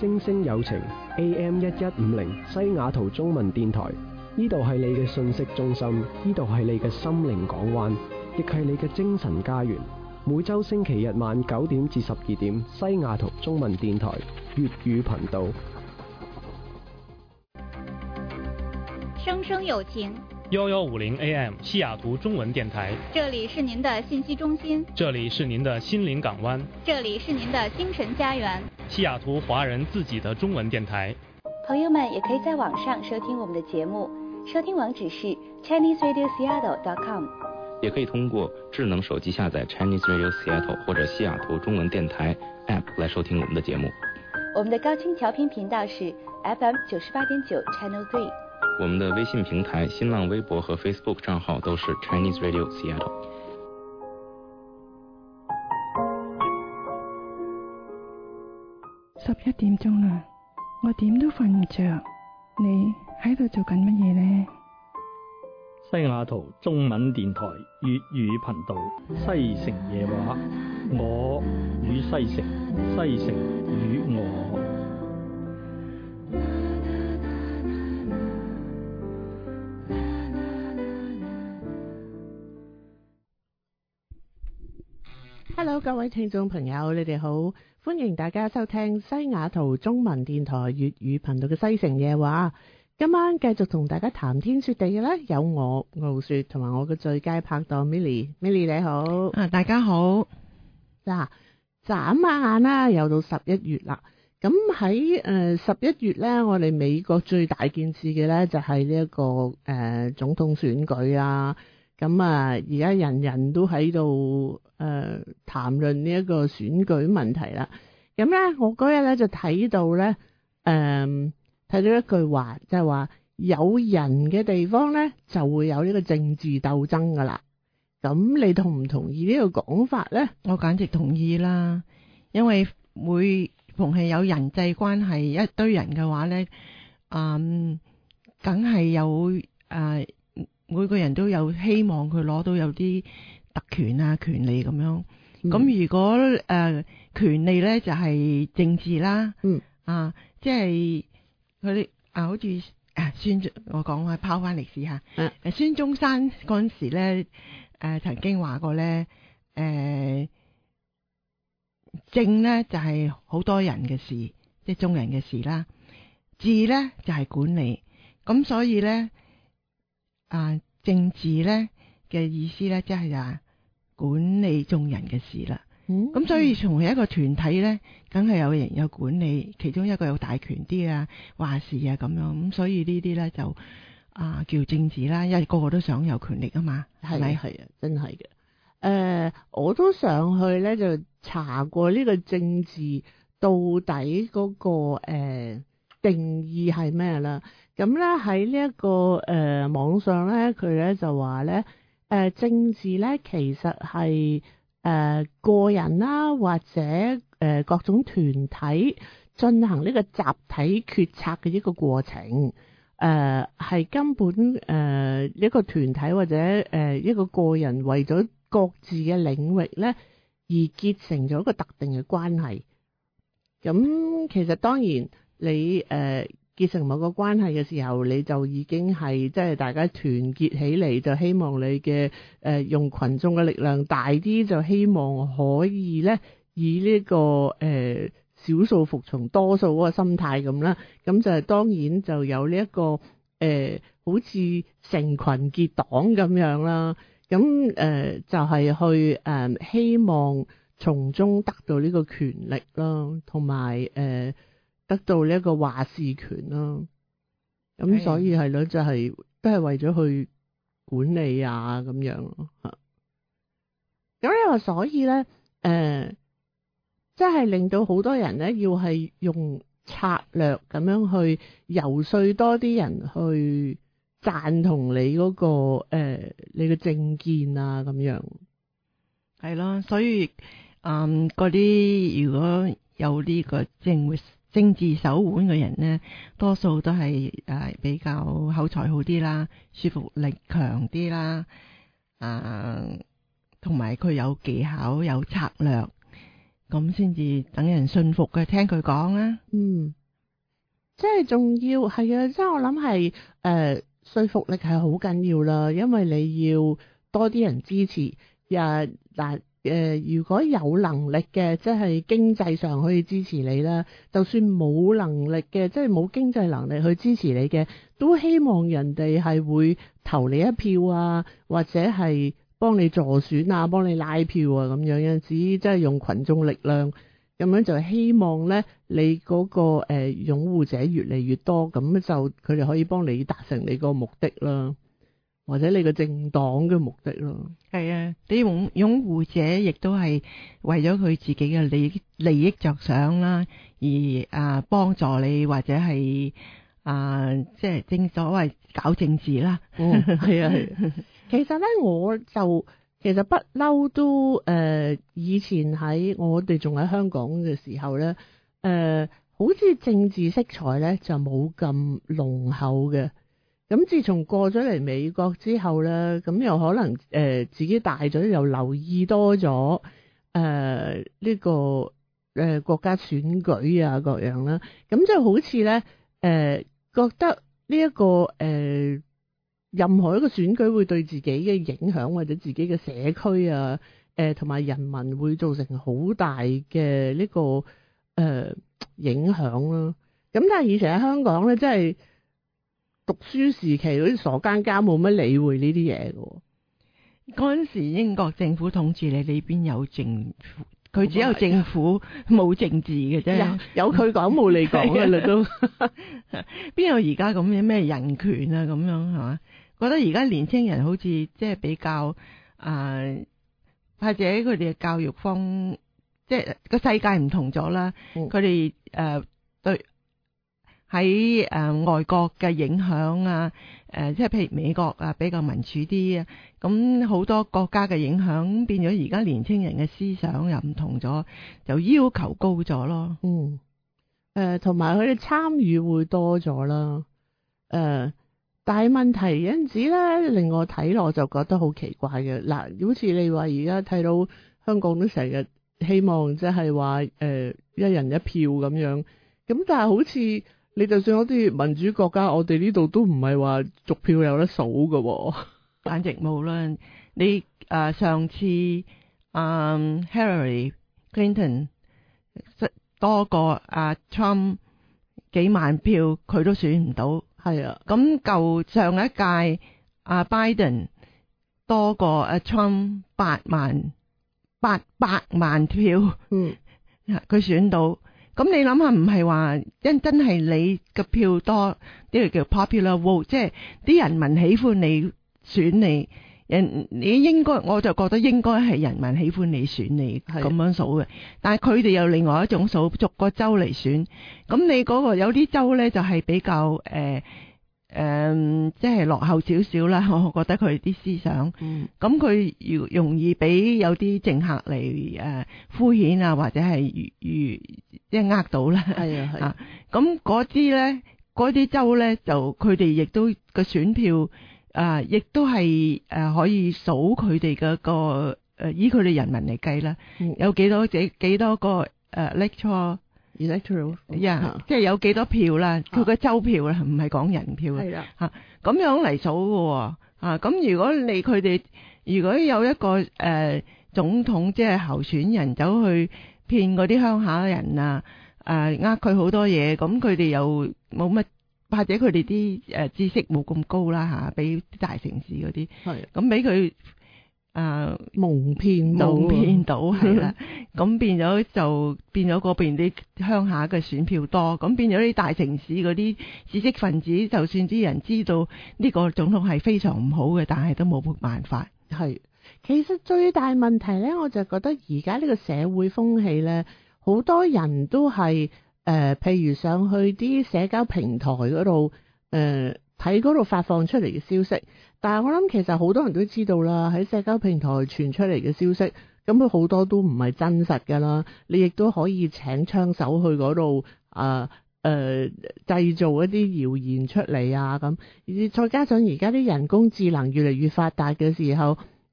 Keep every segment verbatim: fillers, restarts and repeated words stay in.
星星有情 A M 一一五零西雅圖中文電台，呢度係你嘅信息中心，呢度係你嘅心靈港灣，亦係你嘅精神家園。每週星期日晚九點至十二點，西雅圖中文電台粵語頻道。 聲聲有情幺幺五零 A M 西雅圖中文電台， 這裡是您的信息中心， 這裡是您的心靈港灣， 這裡是您的精神家園。 西雅圖華人自己的中文電台。 朋友們也可以在網上收聽我們的節目，收聽網址是 Chinese Radio Seattle dot com， 也可以通過智能手機下載 Chinese Radio Seattle 或者西雅圖中文電台 App 來收聽我們的節目。 我們的高清調頻頻道是 F M 九十八點九 Channel Three。 我們的微信平台、新浪微博和 Facebook 賬號都是 Chinese Radio Seattle。 十一點鐘啦，我點都瞓唔着，你喺度做緊乜嘢呢？ 西雅圖中文電台粵語頻道西城夜話，我與西城，西城與我。 Hello， 各位聽眾朋友，你哋好，歡迎大家收聽西雅圖中文電台粵語頻道嘅西城夜話。今晚繼續同大家談天說地嘅咧，有我傲雪同埋我嘅最佳拍檔 Milly。Milly 你好， 啊大家好。 嗱，眨下眼啦，又到十一月啦。咁喺誒十一月咧，我哋美國最大件事嘅咧就係呢一個誒、呃、總統選舉啦。咁啊，而家人人都喺度誒談論呢一個選舉問題啦。咁咧，我嗰日咧就睇到咧，誒睇到一句話，就係話有人嘅地方咧就會有呢個政治鬥爭噶啦。咁你同唔同意呢個講法咧？ 我簡直同意啦，因為每逢係有人際關係一堆人嘅話咧，嗯，梗係有誒。呃每個人都有希望佢攞到有啲特權啊、權利咁樣。咁、嗯、如果誒、呃、權利咧就係、是、政治啦，嗯啊，即係佢哋啊，好似誒孫，我講下拋翻歷史下，誒、啊、孫中山嗰陣時咧，誒、呃、曾經話過咧，誒、呃、政咧就係、是、好多人嘅事，即係眾人嘅事啦。治咧就係、是、管理，咁所以咧。啊，政治咧嘅意思咧，即係啊管理眾人嘅事啦。咁、嗯、所以從一個團體咧，梗係有人有管理，其中一個有大權啲啊，話事啊咁樣。咁所以呢啲咧就啊叫政治啦，因為個個都想有權力啊嘛，係咪？ 係啊，真係嘅。誒、呃，我都上去咧就查過呢個政治到底嗰、那個誒、呃、定義係咩啦。咁咧喺呢一個誒、呃、網上咧，佢咧就話咧誒政治咧其實係誒、呃、個人啦，或者誒、呃、各種團體進行呢個集體決策嘅一個過程，誒、呃、係根本誒、呃、一個團體或者誒、呃、一個個人為咗各自嘅領域咧而結成咗一個特定嘅關係。咁其實當然你誒。呃結成某個關係嘅時候，你就已經係即係大家團結起嚟，就希望你嘅誒、呃、用群眾嘅力量大啲，就希望可以咧以呢、這個誒少數服從多數嗰個心態咁啦。咁就係當然就有呢、這、一個誒、呃、好似成群結黨咁樣啦。咁誒、呃、就係、是、去誒、呃、希望從中得到呢個權力啦，同埋誒。呃得到呢一個話事權啦，咁所以係咯，就係、是、都係為咗去管理啊咁樣咯吓。咁你話所以咧，誒、呃，即係令到好多人咧要係用策略咁樣去游說多啲人去贊同你嗰、那個誒、呃，你嘅政見啊咁樣。 係咯，所以嗯嗰啲如果有呢個政會。政治手腕嘅人呢，多數都係誒、呃、比較口才好啲啦，說服力強啲啦，啊，同埋佢有技巧、有策略， 咁先至等人信服嘅，聽佢講啊。 嗯，即係仲要係啊，即係我諗係誒說服力係好緊要啦，因為你要多啲人支持。呀嗱誒，如果有能力嘅，即係經濟上可以支持你啦。就算冇能力嘅，即係冇經濟能力去支持你嘅，都希望人哋係會投你一票啊，或者係幫你助選啊，幫你拉票啊咁樣。有陣時即係用群眾力量咁樣，就希望咧你嗰、嗰個誒、呃、擁護者越嚟越多，咁就佢哋可以幫你達成你個目的啦，或者你個政黨嘅目的咯。 係啊，你擁擁護者亦都係為咗佢自己嘅利利益着想啦，而啊幫助你或者係啊即係正所謂搞政治啦。 嗯，係啊係啊。其實咧，我就其實不嬲都誒、呃，以前喺我哋仲喺香港嘅時候咧，誒、呃，好似政治色彩咧就冇咁濃厚嘅。咁自從過咗嚟美國之後咧，咁又可能誒、呃、自己大咗，又留意多咗誒呢個誒、呃、國家選舉啊各樣啦，咁就好似咧誒覺得呢、這、一個誒。呃任何一個選舉會對自己嘅影響或者自己嘅社區啊，誒同埋人民會造成好大嘅呢、這個誒、呃、影響啦。咁但係以前喺香港咧，真係讀書時期嗰啲傻更更冇乜理會呢啲嘢嘅。 嗰陣時英國政府統治你，你邊有政府？佢只有政府冇政治嘅啫， 有有佢講冇你講嘅啦都。 邊有而家咁嘅咩人權啊咁樣係嘛？覺得而家年青人好似即係比較啊、呃，或者佢哋嘅教育方，即係個世界唔同咗啦。佢哋誒對喺誒、呃、外國嘅影響啊，誒、呃、即係譬如美國啊比較民主啲啊，咁好多國家嘅影響變咗，而家年青人嘅思想又唔同咗，就要求高咗咯。 嗯，誒同埋佢哋參與會多咗啦，誒、呃。但係問題有陣時咧，令我睇落就覺得好奇怪嘅。嗱，好似你話而家睇到香港都成日希望即係話誒一人一票咁樣，咁但係好似你就算嗰啲民主國家，我哋呢度都唔係話逐票有得數㗎喎。 簡直冇啦！你誒、呃、上次啊、呃、Hillary Clinton 多過阿 Trump 幾萬票，佢都選唔到。 係啊， 咁舊上一屆阿 Biden 多過阿 Trump 八萬八百萬票，嗯，佢選到。咁你諗下，唔係話因真係你嘅票多，呢個叫 popular vote，即係啲人民喜歡你選你，人你應該我就覺得應該係人民喜歡你選你咁樣數嘅。但係佢哋有另外一種數，逐個州嚟選。咁你嗰個有啲州咧就係比較誒誒、呃呃，即係落後少少啦。我覺得佢啲思想，咁佢容容易俾有啲政客嚟誒、呃、敷衍啊，或者係如如即係呃到啦。係啊係啊。咁嗰啲咧，嗰啲州咧就佢哋亦都個選票。啊！亦都係誒、呃，可以數佢哋嘅個誒，以佢哋人民嚟計啦，嗯、有幾多幾幾多個誒 electoral electoral，呀，即係有幾多票啦？佢個州票啦，唔係講人票啊。係啦，吓咁樣嚟數嘅，啊咁如果你佢哋如果有一個誒、呃、總統即係候選人走去騙嗰啲鄉下人啊，誒呃佢好多嘢，咁佢哋又冇乜。或者佢哋啲誒知識冇咁高啦嚇，比啲大城市嗰啲，咁俾佢誒蒙騙到， 蒙騙到係啦，咁變咗就變咗嗰邊啲鄉下嘅選票多，咁變咗啲大城市嗰啲知識分子，就算啲人知道呢個總統係非常唔好嘅，但係都冇辦法。 係，其實最大問題咧，我就覺得而家呢個社會風氣咧，好多人都係。誒、呃，譬如上去啲社交平台嗰度，誒睇嗰度發放出嚟嘅消息，但係我諗其實好多人都知道啦，喺社交平台傳出嚟嘅消息，咁佢好多都唔係真實㗎啦。你亦都可以請槍手去嗰度啊誒製造一啲謠言出嚟啊咁。而再加上而家啲人工智能越嚟越發達嘅時候，誒、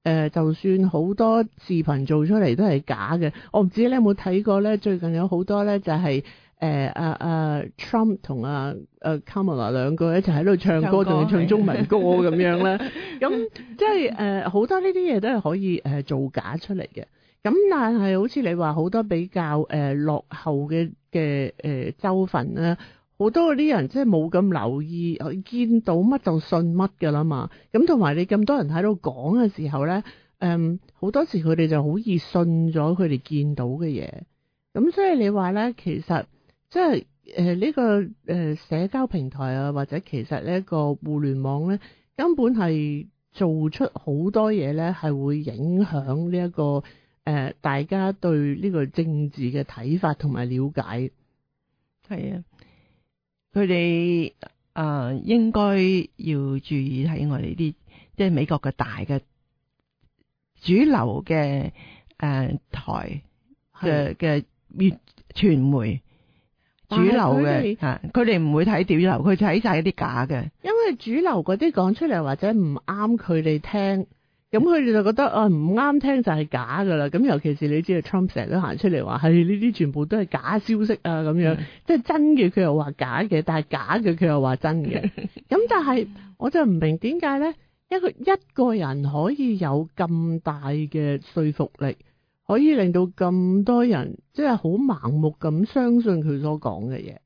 呃，就算好多視頻做出嚟都係假嘅。我唔知你有冇睇過咧？最近有好多咧就係誒阿阿 Trump 同阿誒 Kamala 兩個一齊喺度唱歌，仲要唱中文歌咁樣咧。咁即係誒好多呢啲嘢都係可以誒、呃、造假出嚟嘅。咁但係好似你話好多比較誒、呃、落後嘅嘅誒州份咧，好多嗰啲人即係冇咁留意，見到乜就信乜㗎啦嘛。咁同埋你咁多人喺度講嘅時候咧，誒、嗯、好多時佢哋就好易信咗佢哋見到嘅嘢。咁所以你話咧，其實即係誒呢個誒、呃、社交平台啊，或者其實呢一個互聯網咧，根本係做出好多嘢咧，係會影響呢一個。誒、呃，大家對呢個政治嘅睇法同埋了解， 係啊，佢哋啊應該要注意睇我哋啲即係美國嘅大嘅主流嘅誒、呃、台嘅嘅傳媒主流嘅吓，佢哋唔會睇主流，佢睇晒啲假嘅， 因為主流嗰啲講出嚟或者唔啱佢哋聽。咁佢哋就覺得啊唔啱聽就係假噶啦，咁尤其是你知道 Trump 成日都行出嚟話係呢啲全部都係假消息啊咁樣，嗯、即係真嘅佢又話假嘅，但係假嘅佢又話真嘅。咁但係我就唔明點解咧，一個一個人可以有咁大嘅說服力，可以令到咁多人即係好盲目咁相信佢所講嘅嘢。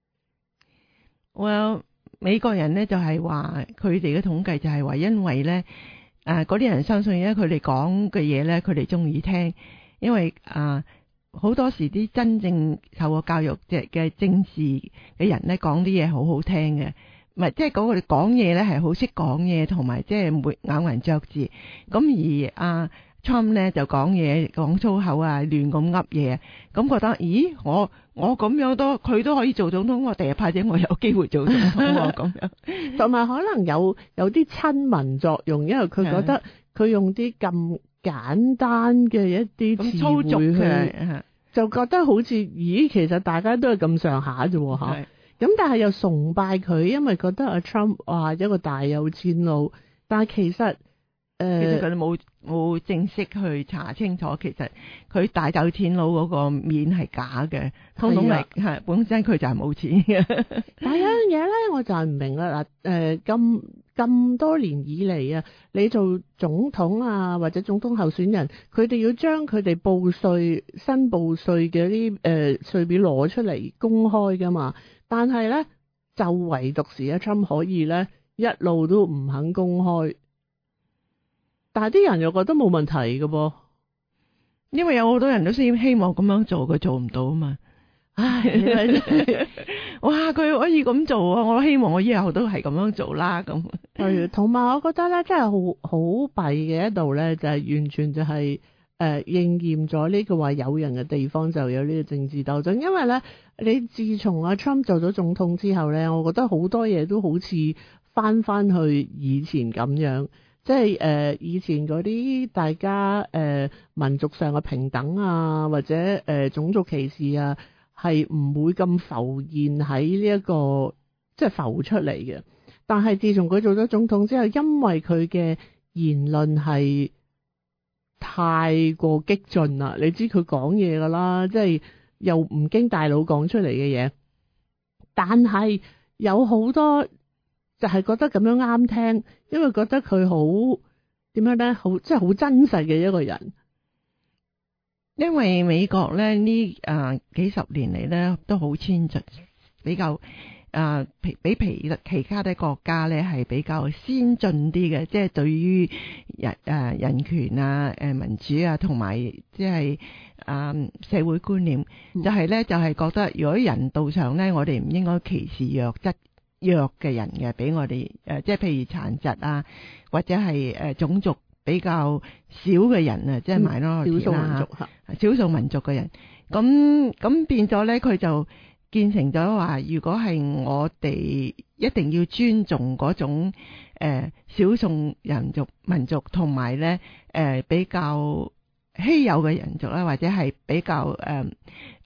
Well，美國人咧就係話佢哋嘅統計就係話因為咧。啊！嗰啲人相信咧，佢哋講嘅嘢咧，佢哋中意聽，因為啊，好多時啲真正受過教育嘅嘅政治嘅人咧，講啲嘢好好聽嘅，唔係即係講佢哋講嘢咧係好識講嘢，同埋即係唔會咬文嚼字。咁而啊 Trump 咧就講嘢講粗口啊，亂咁噏嘢，咁覺得咦我我咁樣都佢都可以做總統，我第日派者我有機會做總統喎咁樣， 同埋可能有有啲親民作用，因為佢覺得佢用啲咁簡單嘅一啲詞彙去，就覺得好似咦其實大家都係咁上下啫吓，咁但係又崇拜佢，因為覺得阿 Trump 哇一個大有錢佬，但係其實。誒、呃， 其實佢哋冇冇正式去查清楚，其實佢大有錢佬嗰個面係假嘅，通通嚟係本身佢就係冇錢嘅。 但係有樣嘢咧，我就係唔明啦嗱，誒咁咁多年以嚟啊，你做總統啊或者總統候選人，佢哋要將佢哋報稅、申報稅嘅啲誒稅表攞出嚟公開噶嘛，但係咧就唯獨是阿 Trump 可以咧一路都唔肯公開。但係啲人又覺得冇問題嘅噃， 因為有好多人都希希望咁樣做，佢做唔到啊嘛。唉，哇，佢可以咁做啊！我希望我以後都係咁樣做啦。咁， 係同埋我覺得咧，真係好好弊嘅一度咧，就係、是、完全就係、是、誒、呃、應驗咗呢個話有人嘅地方就有呢個政治鬥爭。因為咧，你自從阿 Trump 做咗總統之後咧，我覺得好多嘢都好似翻翻去以前咁樣。即係誒、呃、以前嗰啲大家誒、呃、民族上嘅平等啊，或者誒、呃、種族歧視啊，係唔會咁浮現喺呢一個即係浮出嚟嘅。但係自從佢做咗總統之後，因為佢嘅言論係太過激進啦，你知佢講嘢噶啦，即係又唔經大腦講出嚟嘅嘢，但係有好多。就係覺得咁樣啱聽，因為覺得佢好點樣咧，好即係好真實嘅一個人。 因為美國咧呢啊幾十年嚟咧都好遷進，比較啊比比其其他啲國家咧係比較先進啲嘅，即係對於人誒人權啊、誒民主啊，同埋即係啊社會觀念，就係咧就係覺得如果人道上咧，我哋唔應該歧視弱質。弱嘅人嘅，俾我哋誒，即係譬如殘疾啊，或者係誒種族比較少嘅人啊，即係埋咯少數民族吓，少數民族嘅人，咁咁變咗咧，佢就建成咗話，如果係我哋一定要尊重嗰種誒少數人族民族，同埋咧誒比較稀有嘅人族啦，或者係比較誒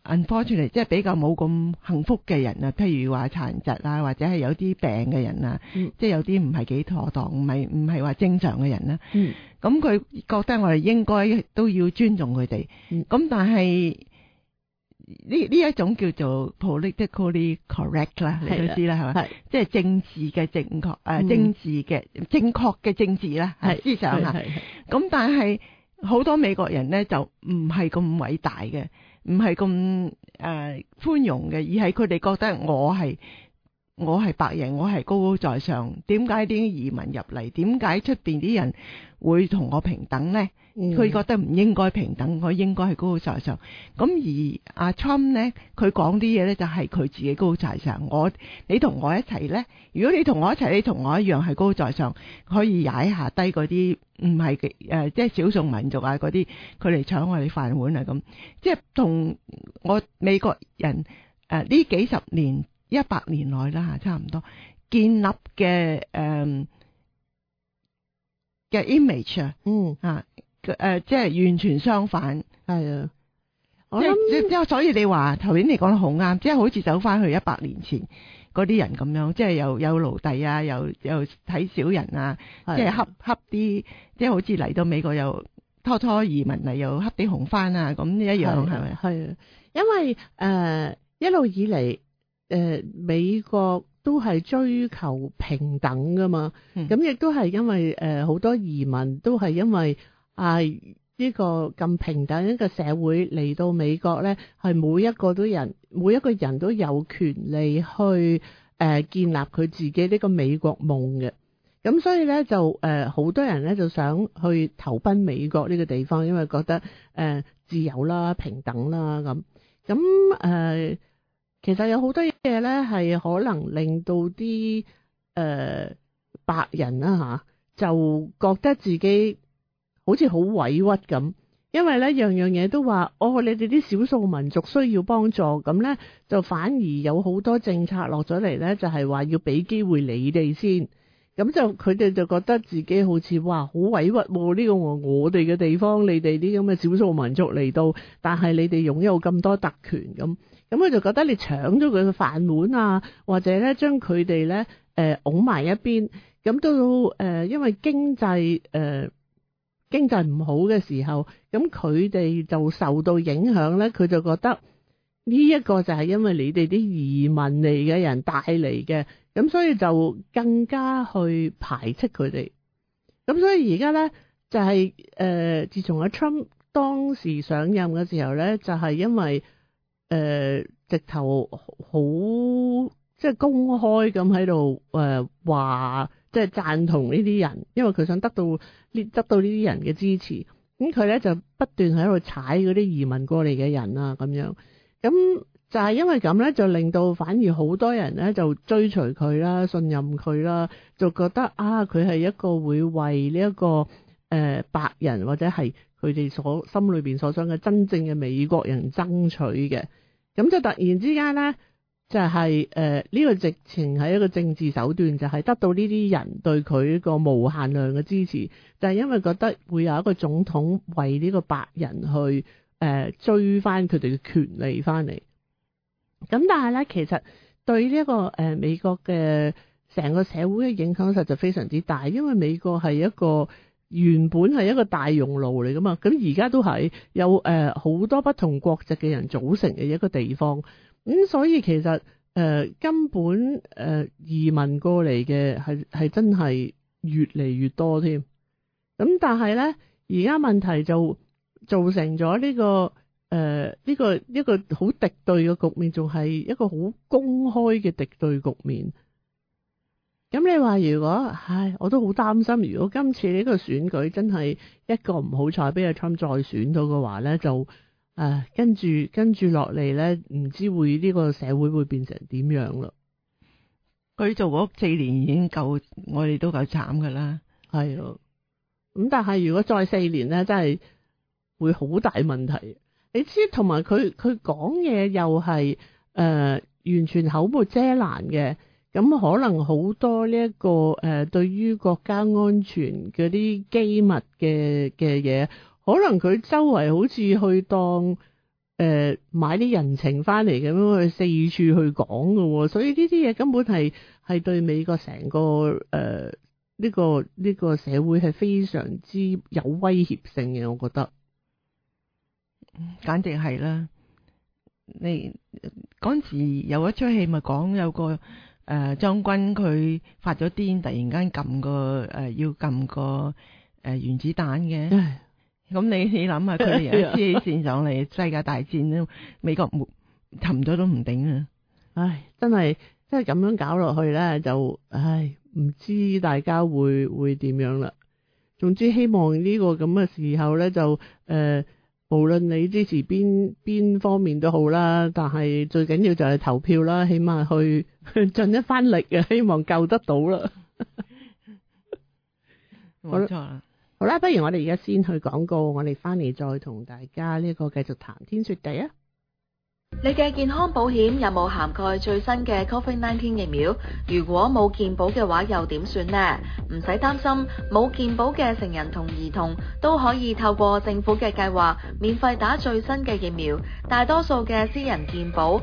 unfortunately 即係比較冇咁幸福嘅人啊，譬如話殘疾啊，或者係有啲病嘅人啊， 嗯、 即係有啲唔係幾妥當，唔係唔係話正常嘅人啦。 嗯， 咁佢覺得我哋應該都要尊重佢哋。 嗯， 咁但係呢呢一種叫做 politically correct 啦，你都知啦，係咪？即係政治嘅正確誒、呃，政治嘅正確嘅政治啦，係思想嚇。咁但係好多美國人咧就唔係咁偉大嘅，唔係咁誒寬容嘅，而係佢哋覺得我係我係白人，我係高高在上。點解啲移民入嚟？點解出邊啲人會同我平等咧？佢、嗯、覺得唔應該平等，我應該係高高在上。咁而阿 Trump 咧，佢講啲嘢咧就係佢自己高高在上。我你同我一齊咧，如果你同我一齊，你同我一樣係高高在上，可以踩下低嗰啲唔係嘅誒，即係少數民族啊嗰啲，佢嚟搶我哋飯碗啊咁。即係同我美國人誒呢、呃、幾十年、一百年內啦，差唔多建立嘅誒嘅 image 啊， 嗯啊。誒、呃，即係完全相反， 係啊！我即諗即係，所以你話頭先你講得好啱，即係好似走翻去一百年前嗰啲人咁樣，即係有有奴隸啊，又又睇小人啊，即係恰恰啲，即係好似嚟到美國又拖拖移民嚟又恰啲紅番啊，咁一樣係咪？ 係啊，因為誒、呃、一路以嚟誒、呃、美國都係追求平等噶嘛，咁、嗯、亦都係因為誒好、呃、多移民都係因為。啊！呢、這個咁平等一個社會嚟到美國咧，係每一個都人，每一個人都有權利去誒、呃、建立佢自己呢個美國夢嘅。咁所以咧就誒好、呃、多人咧就想去投奔美國呢個地方，因為覺得誒、呃、自由啦、平等啦咁。咁誒、呃、其實有好多嘢咧係可能令到啲誒、呃、白人啦嚇、啊、就覺得自己好似好委屈咁，因為咧樣樣嘢都話，哦，你哋啲少數民族需要幫助，咁咧就反而有好多政策落咗嚟咧，就係話要俾機會你哋先，咁就佢哋就覺得自己好似哇好委屈喎，呢個我哋嘅地方，你哋啲咁嘅少數民族嚟到，但係你哋擁有咁多特權咁，咁佢就覺得你搶咗佢嘅飯碗啊，或者咧將佢哋咧誒拱埋一邊，咁到誒因為經濟誒。呃經濟唔好嘅時候，咁佢哋就受到影響咧。佢就覺得呢一個就係因為你哋啲移民嚟嘅人帶嚟嘅，咁所以就更加去排斥佢哋。咁所以而家咧就係、是、誒、呃，自從阿 Trump 當時上任嘅時候咧，就係、是、因為誒、呃、直頭好即係公開咁喺度誒話。即係贊同呢啲人，因為佢想得到呢得到呢啲人嘅支持，咁佢咧就不斷喺度踩嗰啲移民過嚟嘅人啊，咁樣，咁就係因為咁咧，就令到反而好多人咧就追隨佢啦，信任佢啦，就覺得啊，佢係一個會為呢、這、一個誒、呃、白人或者係佢哋所心裏邊所想嘅真正嘅美國人爭取嘅，咁就突然之間咧。就係誒呢個直情係一個政治手段，就係、是、得到呢啲人對佢一個無限量嘅支持，就係、是、因為覺得會有一個總統為呢個白人去誒、呃、追翻佢哋嘅權利翻嚟。咁但係咧，其實對呢、這、一個誒、呃、美國嘅成個社會嘅影響實在非常之大，因為美國係一個原本係一個大熔爐嚟噶嘛，咁而家都係有誒好、呃、多不同國籍嘅人組成嘅一個地方。咁、嗯、所以其實誒、呃、根本誒、呃、移民過嚟嘅係係真係越嚟越多添。咁、嗯、但係咧，而家問題就造成咗呢、這個誒呢、呃這個一個好敵對嘅局面，仲係一個好公開嘅敵對局面。咁、嗯、你話如果唉，我都好擔心，如果今次呢個選舉真係一個唔好彩俾阿 Trump 再選到嘅話咧，就誒、啊，跟住跟住落嚟咧，唔知會呢個社會會變成點樣咯？ 佢做嗰四年已經夠，我哋都夠慘噶啦。 係咯，咁但係如果再四年咧，真係會好大問題。你知，同埋佢佢講嘢又係誒、呃、完全口沒遮攔嘅，咁可能好多呢、這、一個誒、呃、對於國家安全嗰啲機密嘅嘅嘢。可能佢周圍好似去當誒、 誒買啲人情翻嚟咁樣去四處去講㗎喎，所以呢啲嘢根本係係對美國成個誒呢、呃呢個呢、呢個社會係非常之有威脅性嘅，我覺得簡直係啦。你嗰陣時有一出戲咪講有個誒將軍佢發咗癲，突然間撳個誒、呃、要撳個誒、呃、原子彈嘅。咁你你諗下，佢哋有黐起線上嚟，世界大戰咧，美國沒沉咗都唔頂啊！ 唉，真係真係咁樣搞落去咧，就唉唔知大家會會點樣啦。總之希望呢個咁嘅時候咧，就誒、呃、無論你支持邊邊方面都好啦，但係最緊要就係投票啦，起碼去盡一番力啊，希望救得到啦。 冇錯啦。 好啦，不如我哋而家先去廣告，我哋翻嚟再同大家呢個繼續談天說地啊！ 你嘅健康保險有冇涵蓋最新嘅 Covid 十九 疫苗？如果冇健保嘅話，又點算呢？唔使擔心，冇健保嘅成人同兒童都可以透過政府嘅計劃免費打最新嘅疫苗。大多數嘅私人健保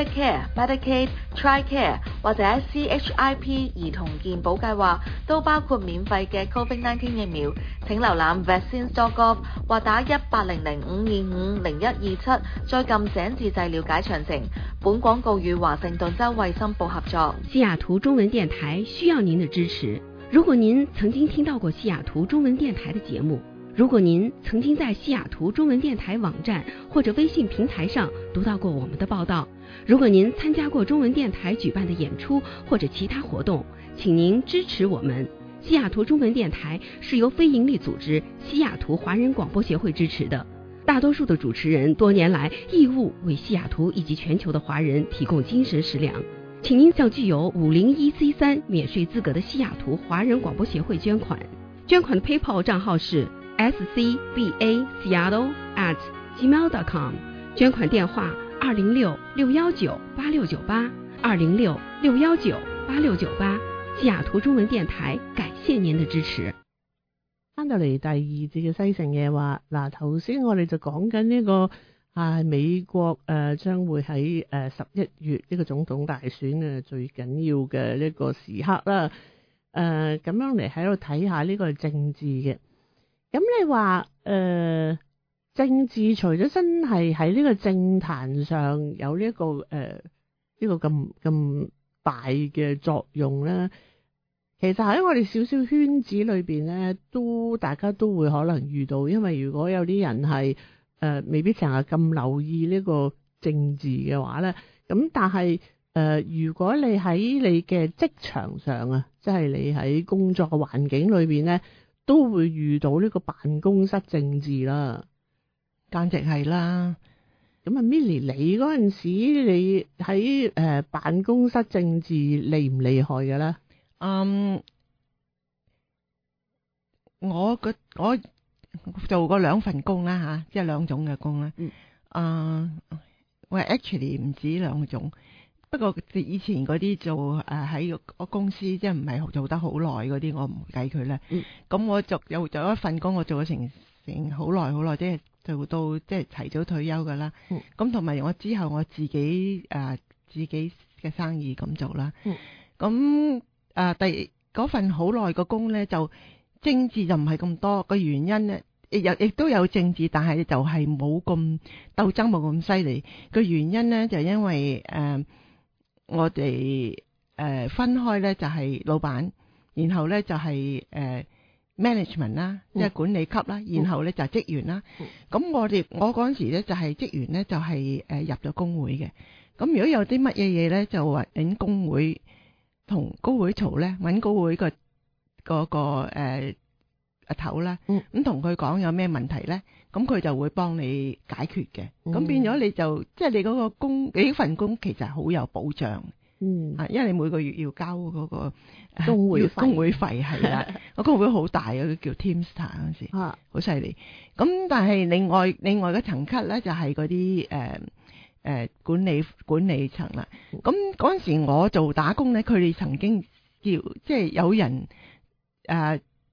Medicare、Medicaid、Tricare 或者 C H I P 兒童健保計劃都包括免費嘅 Covid 十九 疫苗。請瀏覽 vaccines dot gov 或打一八零零五二五零一二七，再撳井字掣了解詳情。本廣告與華盛頓州衛生部合作。 西雅圖中文電台需要您的支持。如果您曾經聽到過西雅圖中文電台的節目，如果您曾經在西雅圖中文電台網站或者微信平台上讀到過我們的報道，如果您參加過中文電台舉辦的演出或者其他活動，請您支持我們。西雅圖中文電台是由非營利組織西雅圖華人廣播協會支持的，大多數的主持人多年來義務為西雅圖以及全球的華人提供精神食糧，請您向具有五零一 C 三免稅資格的西雅圖華人廣播協會捐款，捐款的 PayPal 賬號是 s c b a seattle at gmail dot com， 捐款電話二零六六一九八六九八二零六六一九八六九八。西雅圖中文電台感謝您的支持。 翻到嚟第二節嘅西城夜話，嗱頭先我哋就講緊呢個啊美國誒將會喺誒十一月呢個總統大選啊最緊要嘅呢個時刻啦，誒咁樣嚟喺度睇下呢個政治嘅。咁你話誒、呃、政治除咗真係喺呢個政壇上有呢、這個誒呢、呃這個咁咁大嘅作用咧？其實喺我哋少少圈子裏邊咧，都大家都會可能遇到，因為如果有啲人係誒、呃、未必成日咁留意呢個政治嘅話咧，咁但係誒、呃、如果你喺你嘅職場上啊，即係你喺工作環境裏邊咧，都會遇到呢個辦公室政治啦， 簡直係啦。 咁啊 Milly， 你嗰陣時你喺誒、呃、辦公室政治厲唔厲害嘅咧？ 嗯，我個我做過兩份工啦吓，即係兩種嘅工啦。嗯，啊，我 actually 唔止兩種，不過以前嗰啲做誒喺個公司即係唔係做得好耐嗰啲，我唔計佢啦。嗯，咁我就有做一份工，我做咗成成好耐好耐，即係做到即係提早退休噶啦。嗯，咁同埋我之後我自己誒、呃、自己嘅生意咁做啦。嗯，咁。誒、呃，第嗰份好耐個工咧，就政治就唔係咁多，個原因咧，亦有亦都有政治，但係就係冇咁鬥爭，冇咁犀利。個原因咧就因為誒、呃、我哋誒、呃、分開咧就係、是、老闆，然後咧就係、是、誒、呃、management 啦，即係管理級啦，然後咧就係、是、職員啦。咁、嗯、我哋我嗰陣時咧就係、是、職員咧就係、是、誒、呃、入咗工會嘅。咁如果有啲乜嘢嘢咧，就話揾工會。同高會嘈咧，揾高會個嗰個誒阿頭啦，咁同佢講有咩問題咧，咁佢就會幫你解決嘅。咁、嗯、變咗你就即係你嗰個工，你份工其實好有保障。嗯，啊，因為你每個月要交嗰個工會費，工會費係啦，個工會好大嘅，叫 Teamster 嗰陣時，好犀利。咁但係另外另外嘅層級咧，就係嗰啲誒。呃誒、呃，管理管理層啦，咁嗰陣時我做打工咧，佢哋曾經叫即係有人誒、呃、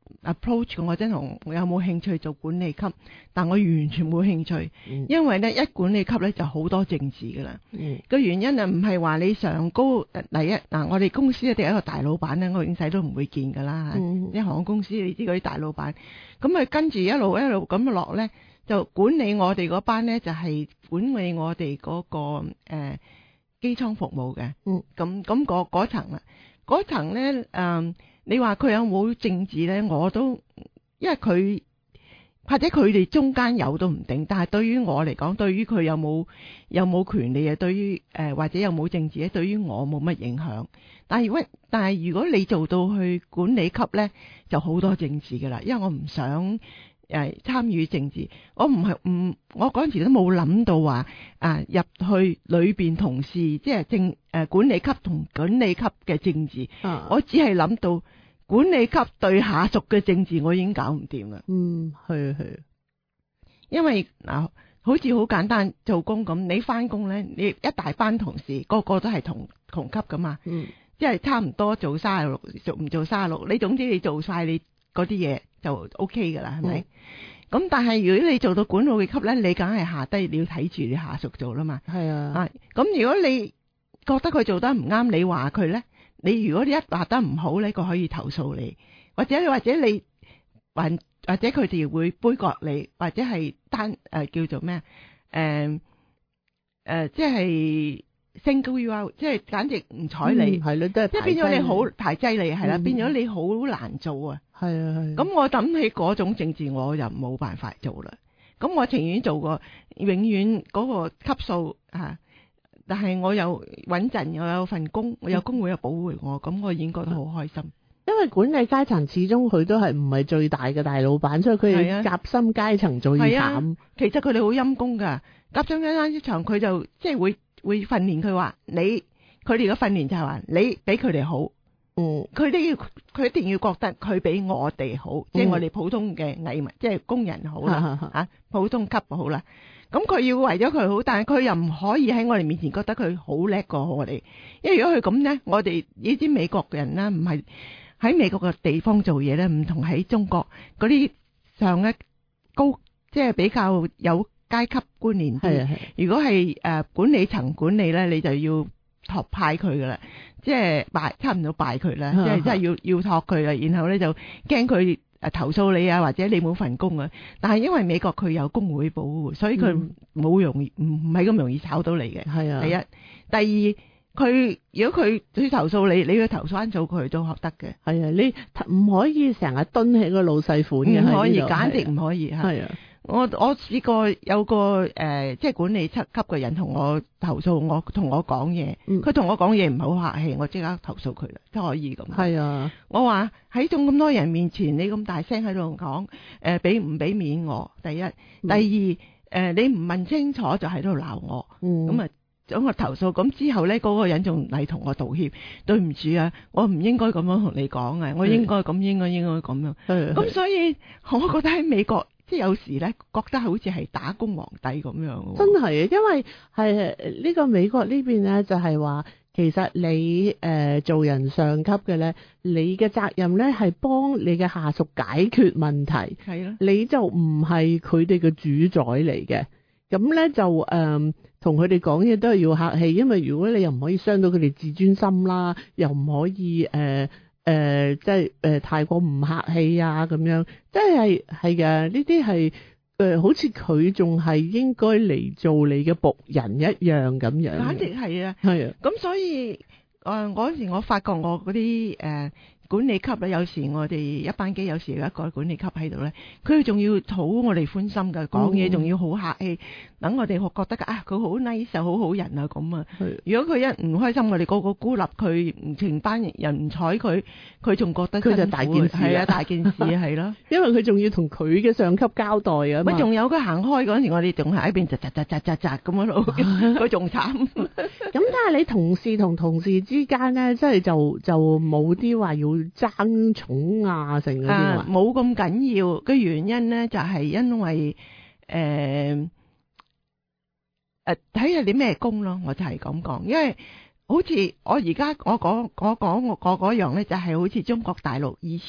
approach 我，真同我有冇興趣做管理級，但我完全冇興趣， 嗯、 因為咧一管理級咧就好多政治噶啦。個、嗯、原因啊唔係話你上高第一嗱，我哋公司一定係一個大老闆咧，我永世都唔會見噶啦。啲、嗯、航空公司你知嗰啲大老闆，咁啊跟住一路一路咁落咧，就管理我哋嗰班咧就係、是、管理我哋嗰、那個誒機艙服務嘅。嗯，咁咁嗰嗰層啦，嗰層咧誒。你話佢有冇政治咧？我都因為佢或者佢哋中間有都唔定，但係對於我嚟講，對於佢有冇有冇權利啊？對於誒、呃、或者有冇政治咧？對於我冇乜影響。但係如果但係如果你做到去管理級咧，就好多政治噶啦，因為我唔想誒參與政治，我唔係唔我嗰陣時都冇諗到話啊入去裏邊同事即係政誒管理級同管理級嘅政治，啊、我只係諗到。管理級對下屬嘅政治我已經搞唔掂啦。 嗯，係係， 因為嗱，好似好簡單做工咁，你翻工咧，你一大班同事個個都係同同級噶嘛。嗯，即係差唔多做三十六，做唔做三十六，你總之你做晒你嗰啲嘢就 O K 噶啦，係咪？咁、嗯、但係如果你做到管理嘅級咧，你梗係下低你要睇住你下屬做啦嘛。係啊。啊，咁如果你覺得佢做得唔啱，你話佢咧？你如果你一話得唔好咧，佢可以投訴你，或者或者你或或者佢哋會杯葛你，或者係單誒、呃、叫做咩誒誒，即係 single you out，即係簡直唔睬你，係咯、嗯，都係即係變咗你好排擠你，係啦、嗯，變咗你好難做啊，係啊係。咁我諗起嗰種政治，我就冇辦法做啦。咁我情願做個永遠嗰個級數啊。但係我又穩陣，又有份工，我有工會又保護我，咁我已經覺得好開心。 因為管理階層始終佢都係唔係最大嘅大老闆，所以佢哋夾心階層最慘、啊。 其實佢哋好陰功噶，夾心階層佢就即係會會訓練佢話你，佢哋嘅訓練就係話你比佢哋好。嗯，佢哋要佢一定要覺得佢比我哋好，嗯、即係我哋普通嘅藝物，即係工人好啦吓、啊，普通級好啦。咁佢要為咗佢好，但係佢又唔可以喺我哋面前覺得佢好叻過我哋，因為如果佢咁咧，我哋呢啲美國嘅人咧，唔係喺美國嘅地方做嘢咧，唔同喺中國嗰啲上一高，即係比較有階級觀念啲。係係。如果係誒、呃、管理層管理咧，你就要托派佢噶啦，即係拜差唔多拜佢啦，即係即係要要托佢啦，然後咧就驚佢。誒，投訴你啊，或者你冇份工啊，但係因為美國佢有工會保護，所以佢冇容易，唔唔係咁容易炒到你嘅。係啊，第一，第二，佢如果佢去投訴你，你去投訴翻數佢都學得嘅。係啊，你唔可以成日蹲喺個老細款嘅，唔可以，簡直唔可以吓。係啊。我我試過有個誒、呃，即係管理七級嘅人同我投訴，我同我講嘢，佢同、嗯、我講嘢唔係好客氣，我即刻投訴佢啦，都可以咁。係啊，我話喺眾咁多人面前，你咁大聲喺度講，誒、呃，俾唔俾面我？第一，第二，誒、呃，你唔問清楚就喺度鬧我，咁啊、嗯，咁我投訴，咁之後咧，嗰、那個人仲嚟同我道歉，對唔住啊，我唔應該咁樣同你講啊，我應該咁，應該應該咁樣。咁所以，我覺得喺美國。即係有時咧，覺得好似係打工皇帝咁樣。真係啊，因為係呢個美國呢邊咧，就係話其實你誒、呃、做人上級嘅咧，你嘅責任咧係幫你嘅下屬解決問題。係咯，你就唔係佢哋嘅主宰嚟嘅。咁咧就誒同佢哋講嘢都係要客氣，因為如果你又唔可以傷到佢哋自尊心啦，又唔可以誒。呃誒、呃，即係誒、呃，太過唔客氣啊，咁樣，即係係嘅，呢啲係誒，好似佢仲係應該嚟做你嘅僕人一樣咁樣。簡直係啊，係啊，咁所以誒，嗰、呃、時我發覺我嗰啲誒管理級咧，有時我哋一班機有時有一個管理級喺度咧，佢仲要討我哋歡心㗎，講嘢仲要好客氣，等我哋覺得啊，佢好 nice 好好人啊咁啊。如果佢一唔開心，我哋個個孤立佢，唔成班人唔睬佢，佢仲覺得佢就大件事，係啊，大件事係咯。因為佢仲要同佢嘅上級交代啊嘛。仲有佢行開嗰陣時，我哋仲喺一邊窒窒窒窒窒窒咁樣咯，佢仲慘。咁但係你同事同同事之間咧，即係就就冇啲話要爭寵啊，成嗰啲冇咁緊要嘅原因咧，就係因為誒誒睇下你咩工咯，我就係咁講，因為好似我而家我講我講我嗰樣咧，就係好似中國大陸以前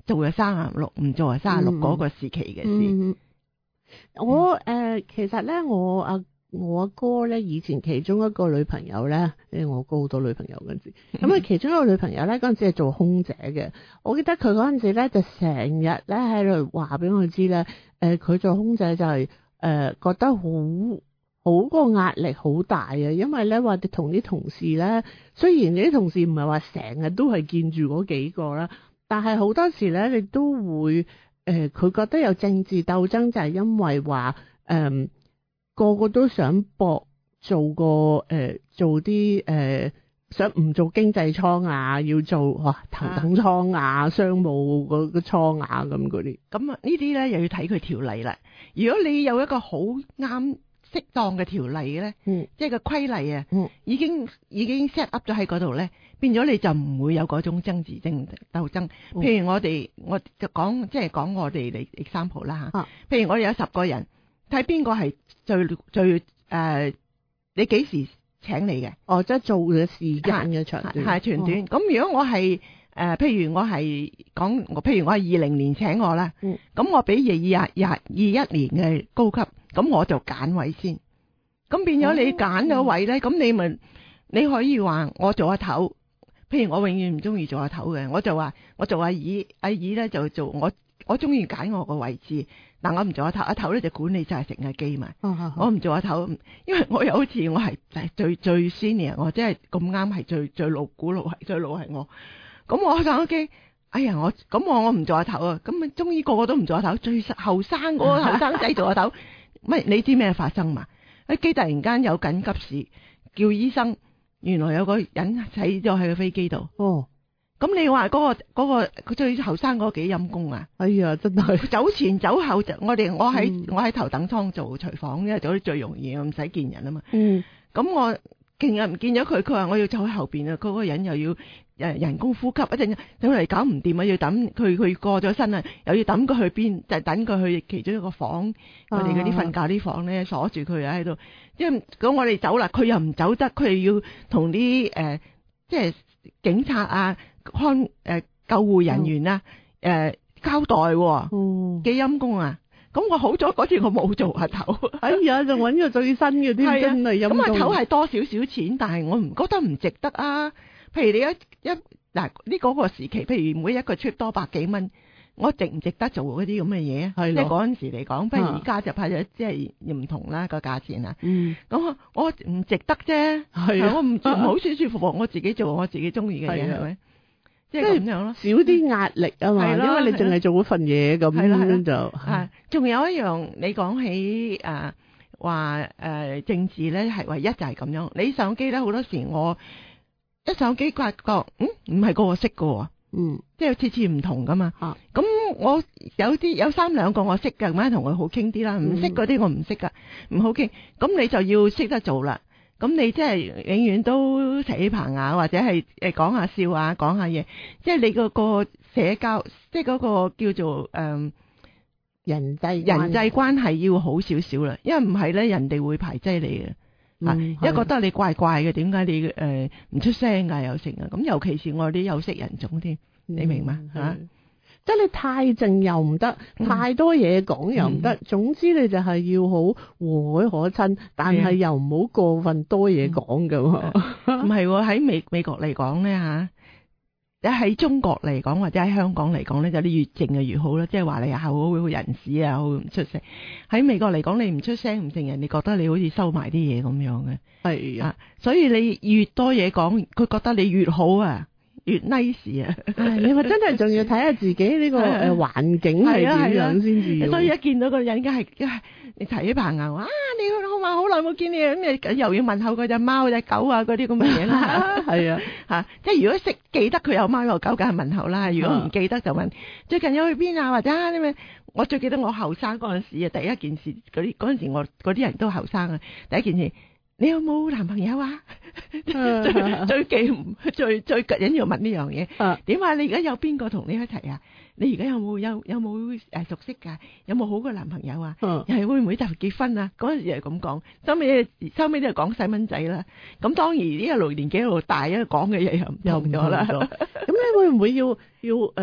做就三十六，唔做就三十六嗰個時期嘅事。 嗯嗯、我誒、呃、其實咧，我阿我阿哥咧以前其中一個女朋友咧，因為我哥好多女朋友嗰陣時，咁啊其中一個女朋友咧嗰陣時係做空姐嘅。我記得佢嗰陣時咧就成日咧喺度話俾我知咧，誒、呃、佢做空姐就係、是、誒、呃、覺得好好個壓力好大啊，因為咧話同啲同事咧，雖然你啲同事唔係話成日都係見住嗰幾個啦，但係好多時咧你都會誒佢、呃、覺得有政治鬥爭，就係因為話誒。呃個個都想搏做個誒、呃、做啲誒、呃、想唔做經濟艙啊，要做哇頭等艙啊、商務嗰個艙啊咁嗰啲。 咁啊呢啲咧又要睇佢條例啦。如果你有一個好啱適當嘅條例咧，嗯，即係個規例啊，嗯，已經已經 set up 咗喺嗰度咧，變咗你就唔會有嗰種爭執爭鬥爭。譬如我哋我就講即係講我哋嚟 example 啦嚇，譬如我哋有十個人，睇邊個係最最誒、呃，你幾時請你嘅？ 哦，即係做嘅時間嘅長短係長短。咁、哦、如果我係誒、呃，譬如我係講，譬如我係二零年請我啦，咁、嗯、我俾二廿廿二一年嘅高級，咁我就揀位先。咁變咗你揀咗位咧，咁、哦、你咪你可以話我做阿頭。譬如我永遠唔中意做阿頭嘅，我就話我做阿二，阿二咧就做我我中意揀我個位置。但我唔做阿頭，阿頭咧就管理晒成個機嘛。哦哦、我唔做阿頭，因為我有好似我係最最 senior，我真係咁啱係最最老古老係最老係我。咁我上咗機，哎呀我咁我我唔做阿頭啊，咁啊終於個個都唔做阿頭，最後生嗰個後生仔做阿頭。乜你知咩發生嘛？喺機突然間有緊急事，叫醫生，原來有個人死咗喺個飛機度。哦。咁你話嗰、嗰個、嗰個最後生嗰個幾陰功啊？ 哎呀，真係走前走後就我哋我喺、嗯、我喺頭等艙做廚房，因為做啲最容易，唔使見人啊嘛。嗯。咁我見又唔見咗佢，佢話我要走喺後邊啊，嗰、嗰個人又要誒人工呼吸，一陣等嚟搞唔掂啊，要等佢佢過咗身啊，又要等佢去邊，就係、等佢去其中一個房，我哋嗰啲瞓覺啲房咧鎖住佢啊喺度。因為咁我哋走啦，佢又唔走得，佢又要同啲誒即係警察啊。看誒、呃、救護人員啊，誒、呃、交代、啊，幾陰功啊！咁我好咗嗰次我冇做阿頭， 哎呀，仲揾個最新嘅啲、啊、真係陰功。咁阿頭係多少少錢，但係我唔覺得唔值得啊。譬如你一一嗱呢嗰個時期，譬如每一個 trip 多百幾蚊，我值唔值得做嗰啲咁嘅嘢？係即係嗰陣時嚟講，不如而家就派咗即係唔同啦個價錢啊。嗯，咁我唔值得啫，係、啊、我唔唔好舒舒服服，我自己做我自己中意嘅嘢係咪？即係咁樣咯， 少啲壓力啊嘛，因為你淨係做嗰份嘢咁樣就。 啊，仲有一樣，你講起誒話誒政治咧，係唯一就係咁樣。你上機咧好多時，我一上機發覺，嗯，唔係個個識噶喎，嗯，即係次次唔同噶嘛。啊，咁我有啲有三兩個我識嘅，咁同佢好傾啲啦。唔識嗰啲我唔識噶，唔好傾。咁你就要識得做啦。咁你即係永遠都齊起棚牙，或者係誒講下笑話，講下嘢，即係你嗰個社交，即係嗰個叫做誒、呃、 人際人際關係要好少少啦，因為唔係咧，人哋會排擠你嘅，啊、嗯，一覺得你怪怪嘅，點解你誒唔出聲㗎有成啊？咁尤其是我啲有色人種添，你明嘛嚇？嗯即係你太靜又唔得，太多嘢講又唔得、嗯，總之你就係要好和藹可親，但係又唔好過分多嘢講㗎喎。唔係喎，喺美美國嚟講咧嚇，你喺中國嚟講或者喺香港嚟講咧，就你越靜就越好啦。即係話你係好人士啊，好唔出聲。喺美國嚟講，你唔出聲唔靜，人哋覺得你好似收埋啲嘢咁樣嘅。係啊，所以你越多嘢講，佢覺得你越好啊。越 nice 啊！ 你話真係仲要睇下自己呢個誒環境係點樣先至。 所以一見到個人，梗係你齊起棚牙啊！你好嘛，好耐冇見你，咁你又要問候嗰隻貓、隻狗啊嗰啲咁嘅嘢啦。係啊，嚇！即係如果識記得佢有貓有狗，梗係問候啦。如果唔記得就問最近有去邊啊，或者你咪我最記得我後生嗰陣時啊，第一件事嗰啲嗰陣時我嗰啲人都後生啊，第一件事。你有冇男朋友啊？最最忌最最緊要問呢樣嘢。點解你而家有邊個同你一齊啊？你而家有冇有有冇誒熟悉噶？有冇好個男朋友啊？又係會唔會就結婚啊？嗰陣時係咁講，收尾收尾都係講細蚊仔啦。咁當然呢個年紀一路大，因為講嘅嘢又又唔咗啦。 咁你會唔會要要誒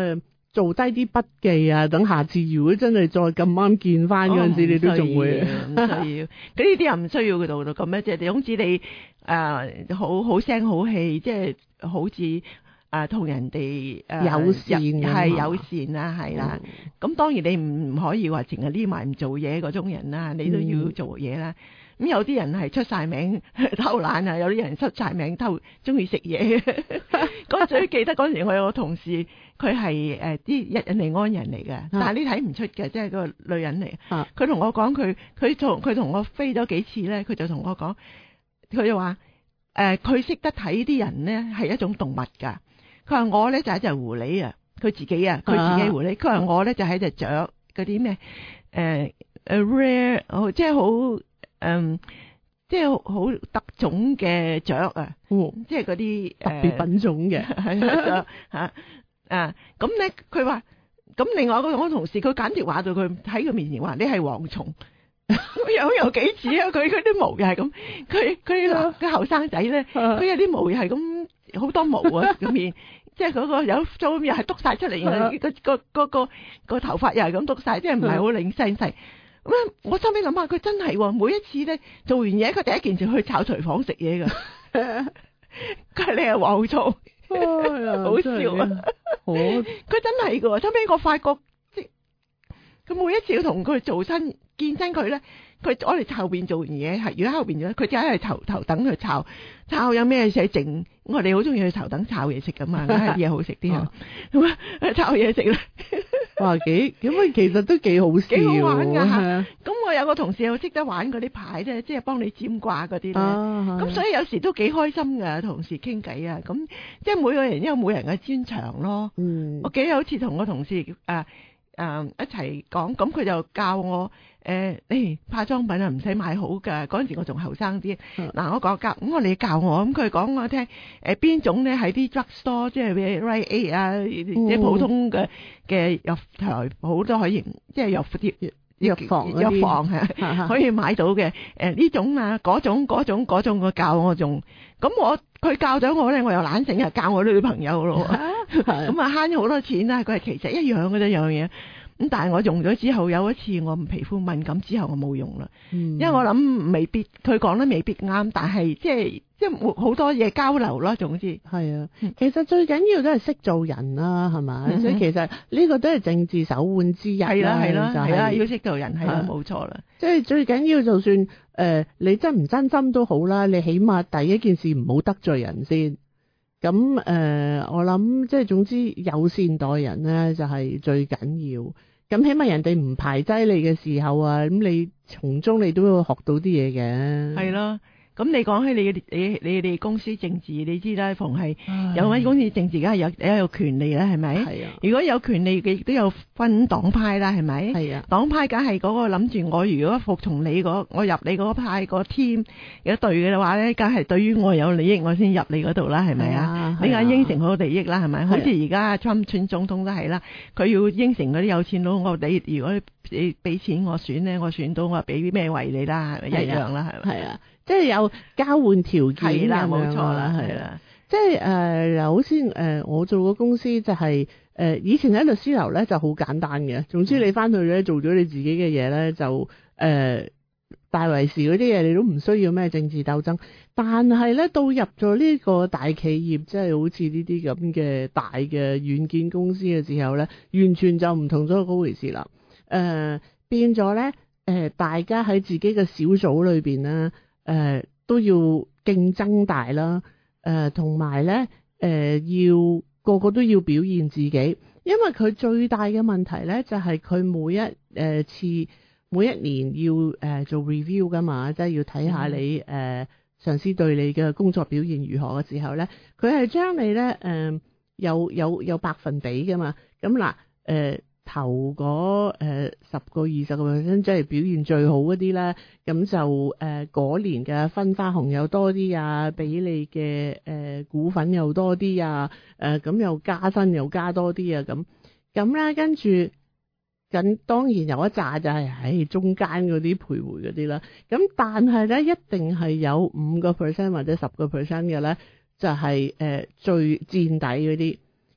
做低啲筆記啊，等下次如果真係再咁啱見翻嗰陣時，你都仲會唔需要。咁呢啲又唔需要嘅度度咁咩？即係總之你誒好好聲好氣，即係好似誒同人哋誒友善係友善啦，係啦。咁當然你唔唔可以話淨係匿埋唔做嘢嗰種人啦，你都要做嘢啦。咁有啲人係出晒名偷懶啊，有啲人出晒名偷中意食嘢。嗰最記得嗰陣時，我有個同事，佢係誒啲印尼安人嚟嘅，但係你睇唔出嘅，即係個女人嚟。佢同我講，佢佢同佢同我飛咗幾次咧，佢就同我講，佢就話誒，佢識得睇啲人咧係一種動物㗎。佢話我咧就係一隻狐狸啊，佢自己啊，佢自己狐狸。佢話我咧就係一隻雀，嗰啲咩誒誒 rare， 即係好。嗯，即係好特種嘅雀啊，嗯、即係嗰啲特別品種嘅， 係吓啊，咁咧佢話，咁另外一個我同事佢簡直話到佢喺佢面前話你係蝗蟲，有有幾似啊，佢佢啲毛又係咁，佢佢個後生仔咧，佢有啲毛又係咁好多毛啊個面，即係嗰個有做又係篤晒出嚟，然後個個個個個頭髮又係咁篤晒，即係唔係好領聲勢。咁我收尾諗下，佢真係每一次咧做完嘢，佢第一件事去炒廚房食嘢噶。佢話你係蝗蟲，好笑啊！佢真係噶，收尾我發覺，即佢每一次要同佢做親見親佢咧，佢我哋後邊做完嘢係，如果後邊咗，佢就喺度頭頭等去炒，炒有咩嘢整。我哋好中意去頭等炒嘢食噶嘛，梗係啲嘢好食啲啊，咁啊炒嘢食啦。 哇，幾咁啊，其實都幾好笑， 幾好玩噶吓。咁我有個同事又識得玩嗰啲牌咧，即係幫你占卦嗰啲咧。咁、啊、所以有時都幾開心噶，同事傾偈啊。咁即係每個人有每人嘅專長咯。嗯，我記得有次同個同事誒。啊誒、嗯，一齊講，咁佢就教我誒，誒化妝品啊，唔使買好噶。嗰陣時我仲後生啲，嗱、嗯、我講教，咁我你教我，咁佢講我聽，誒邊種咧喺啲 drug store，即係譬如 Rite Aid 啊，即係普通嘅嘅藥台好多可以，即係藥啲藥房藥房係可以買到嘅。誒呢種啊，嗰種嗰種嗰種個教我仲，咁我佢教咗我咧，我又懶醒啊，教我女朋友咯。咁啊慳咗好多錢啦！佢係其實一樣嘅啫，樣嘢。咁但係我用咗之後，有一次我皮膚敏感之後，我冇用啦。嗯、因為我諗未必，佢講得未必啱，但係即係即係好多嘢交流啦。總之係啊，其實最緊要都係識做人啦，係嘛？即係、嗯、其實呢個都係政治手腕之一啦。係啦係啦係啦，要識做人係啦，冇錯啦。即係最緊要，就算誒、呃、你真唔真心都好啦，你起碼第一件事唔好得罪人先。咁誒、呃，我諗即係總之友善待人咧，就係、是、最緊要。咁起碼人哋唔排擠你嘅時候啊，咁你從中你都會學到啲嘢嘅。係咯。咁你講起你嘅你你哋公司政治，你知啦，逢係有間公司政治，梗係有有有權利啦，係咪？係啊。如果有權利嘅，亦都有分黨派啦，係咪？係啊。黨派梗係嗰個諗住，我如果服從你嗰，我入你嗰派個 team 有隊嘅話咧，梗係對於我有利益，我先入你嗰度啦，係咪啊？你梗係應承好利益啦，係咪？好似而家 Trump 選總統都係啦，佢要應承嗰啲有錢佬，我你如果你俾錢我選咧，我選到我俾咩位你啦，係咪一樣啦？係咪？係啊。即係有交換條件啦，冇錯啦，係啦。即係誒，嗱，好似誒，我做個公司就係、是、誒、呃，以前喺律師樓咧就好簡單嘅。總之你翻去咧做咗你自己嘅嘢咧，就誒、呃、大圍時嗰啲嘢你都唔需要咩政治鬥爭。但係咧到入咗呢個大企業，即係好似呢啲咁嘅大嘅軟件公司嘅時候咧，完全就唔同咗嗰回事啦。誒、呃，變咗咧誒，大家喺自己嘅小組裏邊咧。誒、呃，都要競爭大啦，誒、呃，同埋咧，誒、呃，要個個都要表現自己，因為佢最大嘅問題咧，就係、是、佢每一誒、呃、次每一年要誒、呃、做 review 噶嘛，即係要睇下你誒、呃、上司對你嘅工作表現如何嘅時候咧，佢係將你咧誒、呃、有有有百分比噶嘛，咁嗱誒。呃頭嗰誒十個二十個 percent 即係表現最好嗰啲咧，咁就誒嗰、呃、年嘅分花紅又多啲啊，俾你嘅誒、呃、股份又多啲啊，誒、呃、咁又加薪又加多啲啊，咁咁咧跟住咁當然有一紮就係、是、喺中間嗰啲徘徊嗰啲啦，咁但係咧一定係有五個 percent 或者十個 percent 嘅咧，就係、是、誒、呃、最墊底嗰啲。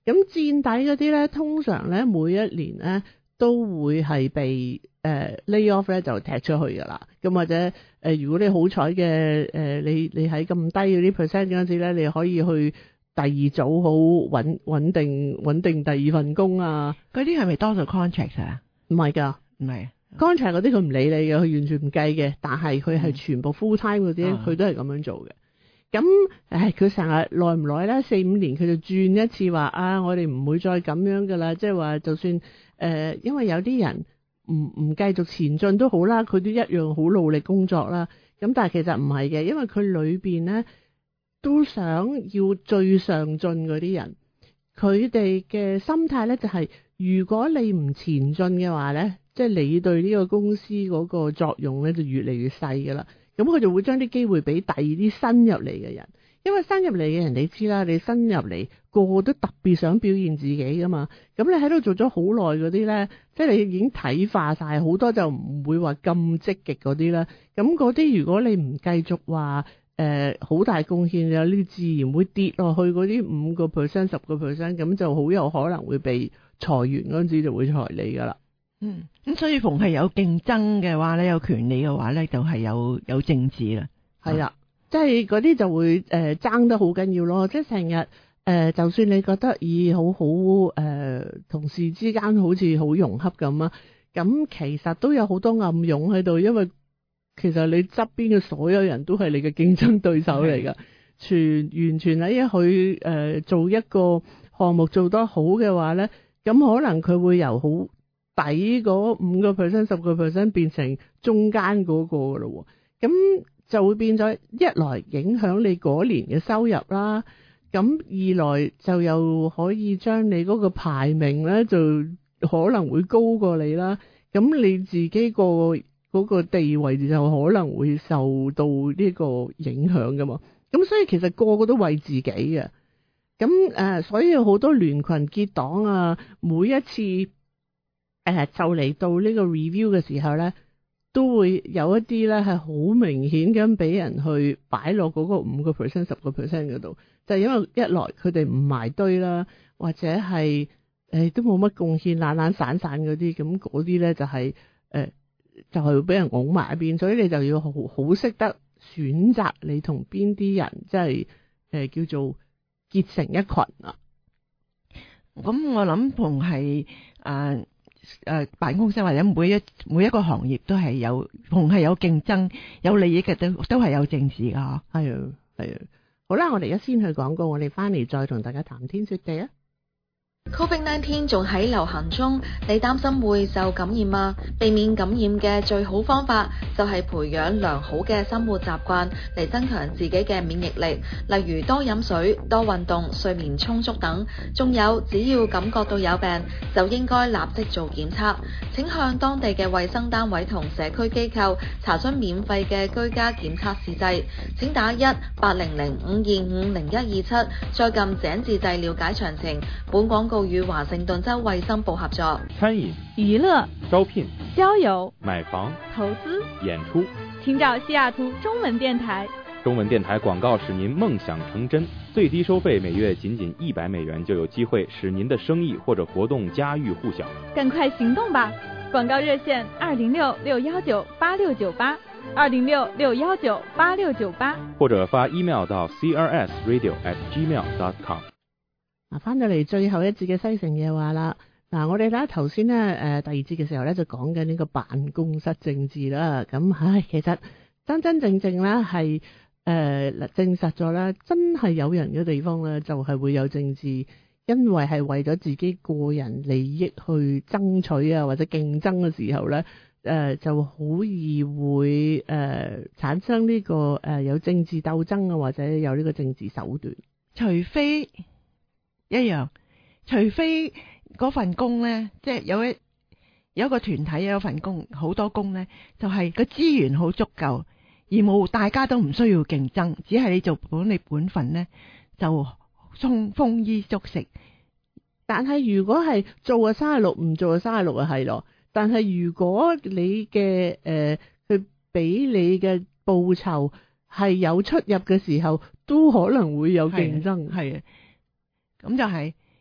咁墊底嗰啲咧，通常咧每一年咧都會係被誒、呃、lay off 咧就踢出去噶啦。咁或者誒、呃，如果你好彩嘅誒，你你喺咁低嗰啲 percent 嗰陣時咧，你可以去第二組好穩穩定穩定第二份工啊。 嗰啲係咪多數 contract 啊？ 唔係㗎， 唔係 contract 嗰啲佢唔理你嘅，佢完全唔計嘅。但係佢係全部 full time 嗰啲，佢、嗯、都係咁樣做嘅。咁誒，佢成日耐唔耐咧？四五年佢就轉一次話啊，我哋唔會再咁樣噶啦。即係話，就算誒、呃，因為有啲人唔唔繼續前進都好啦，佢都一樣好努力工作啦。咁但係其實唔係嘅，因為佢裏邊咧都想要最上進嗰啲人，佢哋嘅心態咧就係、是，如果你唔前進嘅話咧，即係你對呢個公司嗰個作用咧就越嚟越細噶啦。咁佢就會將啲機會俾第二啲新入嚟嘅人，因為新入嚟嘅人你知啦，你新入嚟個個都特別想表現自己噶嘛。咁你喺度做咗好耐嗰啲咧，即係你已經睇化晒，好多就唔會話咁積極嗰啲啦。咁嗰啲如果你唔繼續話誒好大貢獻嘅，你自然會跌落去嗰啲五個 percent、十個 percent，咁就好有可能會被裁員嗰陣時就會裁你噶啦。 嗯，咁所以逢係有競爭嘅話咧，有權利嘅話咧，就係、是、有有政治啦， 係啦，即係嗰啲就會誒爭、呃、得好緊要咯，即係成日誒，就算你覺得咦好好誒、呃，同事之間好似好融洽咁啊，咁其實都有好多暗湧喺度，因為其實你側邊嘅所有人都係你嘅競爭對手嚟噶，全完全喺一佢誒做一個項目做得好嘅話咧，咁可能佢會由好底嗰五個 percent、十個 percent 變成中間嗰個噶咯，咁就會變咗一來影響你嗰年嘅收入啦，咁二來就又可以將你嗰個排名咧就可能會高過你啦，咁你自己個嗰個地位就可能會受到呢個影響噶嘛，咁所以其實個個都為自己嘅，咁誒、呃，所以好多聯群結黨啊，每一次。誒、呃，就嚟到呢個 review 嘅時候咧，都會有一啲咧係好明顯咁俾人去擺落嗰個五個 percent、十個 percent 嗰度，就係、因為一來佢哋唔埋堆啦，或者係誒、呃、都冇乜貢獻，懶懶散散嗰啲，咁嗰啲咧就係、是、誒、呃、就係會俾人拱埋一邊，所以你就要好好識得選擇你同邊啲人，即係誒叫做結成一群啊。 咁我諗同係誒。誒、呃，辦公室或者每一每一個行業都係有，逢係有競爭、有利益嘅都都係有政治噶， 係啊，係啊。好啦，我哋而家先去廣告，我哋翻嚟再同大家談天說地啊。 Covid 十九 仲喺流行中，你擔心會受感染嗎？避免感染嘅最好方法就係培養良好嘅生活習慣嚟增強自己嘅免疫力，例如多飲水、多運動、睡眠充足等。仲有，只要感覺到有病，就應該立即做檢測。請向當地嘅衛生單位同社區機構查詢免費嘅居家檢測試劑。請打一八零零五二五零一二七，再撳井字掣了解詳情。本廣告與華盛頓州衛生部合作。 餐飲、 娛樂、 招聘、 交友、 買房、 投資、 演出， 請找西雅圖中文電台。 中文電台廣告使您夢想成真，最低收費每月僅僅一百美元，就有機會使您的生意或者活動家喻戶曉。 趕快行動吧！廣告熱線二零六六幺九八六九八，二零六六幺九八六九八， 或者發 email 到 c r s radio at gmail dot com。 嗱，翻到嚟最後一節嘅西城夜話啦。嗱，我哋咧頭先咧誒第二節嘅時候咧就講緊呢個辦公室政治啦。咁唉，其實真真正正咧係誒證實咗咧，真係有人嘅地方咧就係會有政治，因為係為咗自己個人利益去爭取啊或者競爭嘅時候咧，誒、呃、就好易會誒、呃、產生呢、這個誒、呃、有政治鬥爭啊或者有呢個政治手段， 除非。一樣，除非嗰份工咧，即係有一有一個團體有一份工，好多工咧，就係個資源好足夠，而冇大家都唔需要競爭，只係你做本你本分咧，就充豐衣足食。 但係如果係做啊三十六，唔做啊三十六啊係咯。但係如果你嘅誒，佢俾你嘅報酬係有出入嘅時候，都可能會有競爭。 係啊。咁就係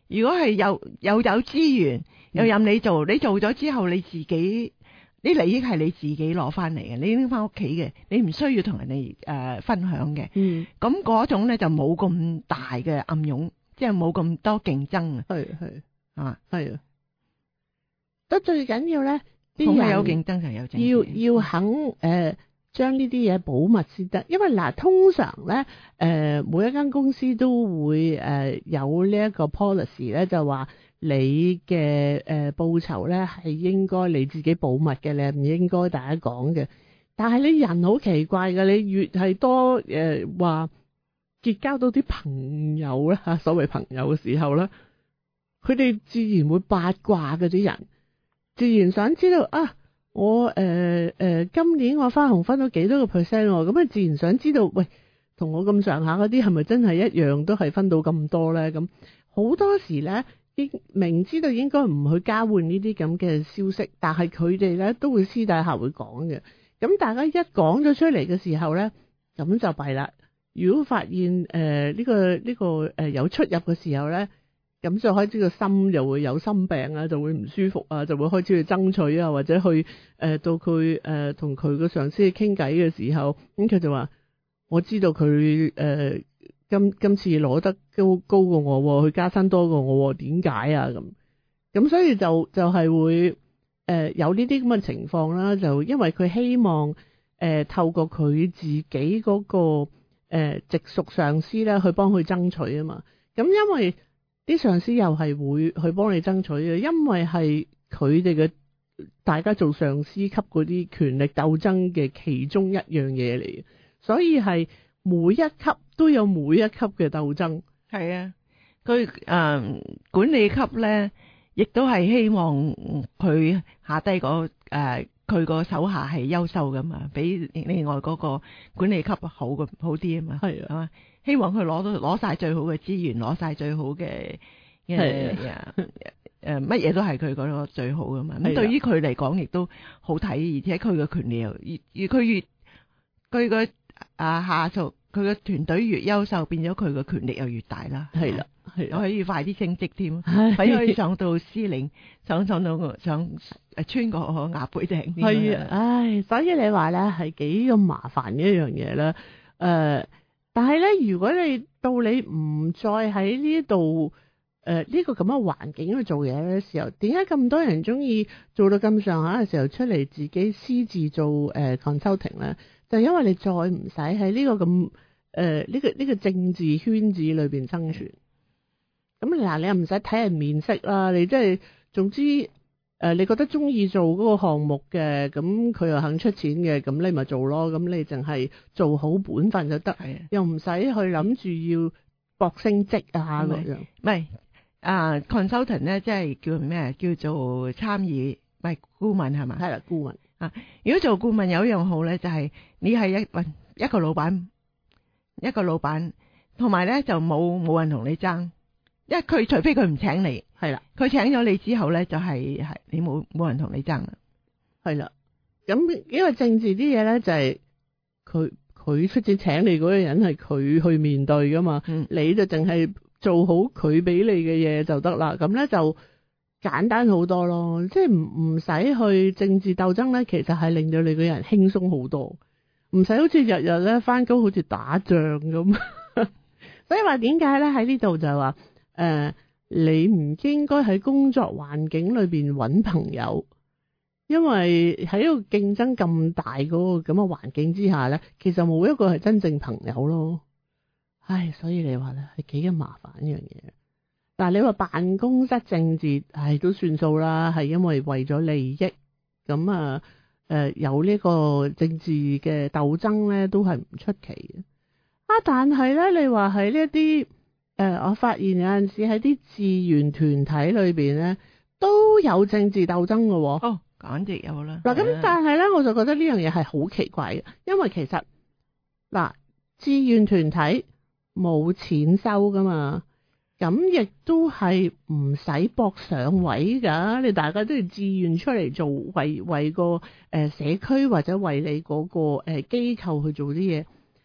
如果係有有有資源，又任你做，你做咗之後你自己啲利益係你自己攞翻嚟嘅，你拎翻屋企嘅，你唔需要同人哋誒、呃、分享嘅。嗯，咁嗰種咧就冇咁大嘅暗湧，即係冇咁多競爭啊。 係係啊， 係啊，得最緊要咧， 啲人有競爭就有競爭，要要肯誒將呢啲嘢保密先得。因為嗱、呃，通常咧誒、呃、每一間公司都會誒、呃、有呢一個 policy 咧，就話你嘅誒、呃、報酬咧係應該你自己保密嘅，你唔應該大家講嘅。但係你人好奇怪嘅，你越係多誒話、呃、結交到啲朋友咧嚇，所謂朋友嘅時候咧，佢哋自然會八卦嗰啲人，自然想知道啊，我誒誒、呃呃、今年我花紅分咗幾多個 percent 喎，咁啊自然想知道，喂，同我咁上下嗰啲係咪真係一樣都係分到咁多咧？咁好多時咧，應明知道應該唔去交換呢啲咁嘅消息，但係佢哋咧都會私底下會講嘅。咁大家一講咗出嚟嘅時候咧，咁就弊啦。如果發現誒呢、呃呢個呢、呢個誒、呃、有出入嘅時候咧，咁就開始個心就會有心病啊，就會唔舒服啊，就會開始去爭取啊，或者去誒、呃、到佢誒同佢個上司傾偈嘅時候，咁佢就話：我知道佢誒、呃、今今次攞得高高過我，佢加薪多過我，點解啊？咁咁所以就就係、是、會誒、呃、有呢啲咁嘅情況啦。就因為佢希望誒、呃、透過佢自己嗰、那個誒、呃、直屬上司咧去幫佢爭取啊嘛。咁因為啲上司又係會去幫你爭取嘅，因為係佢哋嘅大家做上司級嗰啲權力鬥爭嘅其中一樣嘢嚟嘅，所以係每一級都有每一級嘅鬥爭。 係啊，佢誒、呃、管理級咧，亦都係希望佢下低嗰誒佢個手下係優秀噶嘛，比另外嗰個管理級好嘅好啲啊嘛。係啊。希望佢攞到攞晒最好嘅資源，攞晒最好嘅誒誒乜嘢都係佢嗰個最好噶嘛。咁對於佢嚟講亦都好睇，而且佢嘅權利又越越佢越佢個啊下屬佢嘅團隊越優秀，變咗佢嘅權力又越大啦。係啦，係可以快啲升職添，可以上到司令，上上到上誒穿過牙背頂。 係啊，唉，所以你話咧係幾咁麻煩嘅一樣嘢咧，誒、呃。但係咧，如果你到你唔再喺呢度誒呢個咁嘅環境去做嘢嘅時候，點解咁多人中意做到咁上下嘅時候出嚟自己私自做誒、呃、consulting 咧？就因為你再唔使喺呢個咁誒呢個呢、呢個政治圈子裏邊生存。咁嗱，你又唔使睇人面色啦，你即係總之。誒、呃，你覺得中意做嗰個項目嘅，咁佢又肯出錢嘅，咁你咪做咯。咁你淨係做好本分就得，又唔使去諗住要搏升職啊咁樣。 唔係啊 consultant 咧，即係叫咩？叫做參與，唔係顧問係嘛？ 係啦，顧問啊。如果做顧問有一樣好咧，就係、是、你係一喂一個老闆，一個老闆，同埋咧就冇冇人同你爭。因為佢除非佢唔請你，係啦，佢請咗你之後咧，就係、是、係你冇冇人同你爭啦， 係啦。咁因為政治啲嘢咧，就係佢佢出錢請你嗰個人係佢去面對噶嘛，嗯、你就淨係做好佢俾你嘅嘢就得啦。咁咧就簡單好多咯，即係唔唔使去政治鬥爭咧，其實係令到你個人輕鬆好多，唔使好似日日咧翻工好似打仗咁。所以話點解咧喺呢度就係話。誒、呃，你唔應該喺工作環境裏邊揾朋友，因為喺個競爭咁大嗰個咁嘅環境之下咧，其實冇一個係真正朋友咯。唉，所以你話咧係幾咁麻煩一樣嘢。但係你話辦公室政治，唉都算數啦，係因為為咗利益，咁啊誒有呢個政治嘅鬥爭咧，都係唔出奇嘅。啊，但係咧，你話喺呢一啲。誒、呃，我發現有陣時喺啲志願團體裏邊咧，都有政治鬥爭嘅喎。 哦，簡直有啦。 嗱，咁但係咧，我就覺得呢樣嘢係好奇怪嘅，因為其實嗱，志願團體冇錢收噶嘛，咁亦都係唔使搏上位噶。你大家都係志願出嚟做，為為個誒社區或者為你嗰個誒機構去做啲嘢。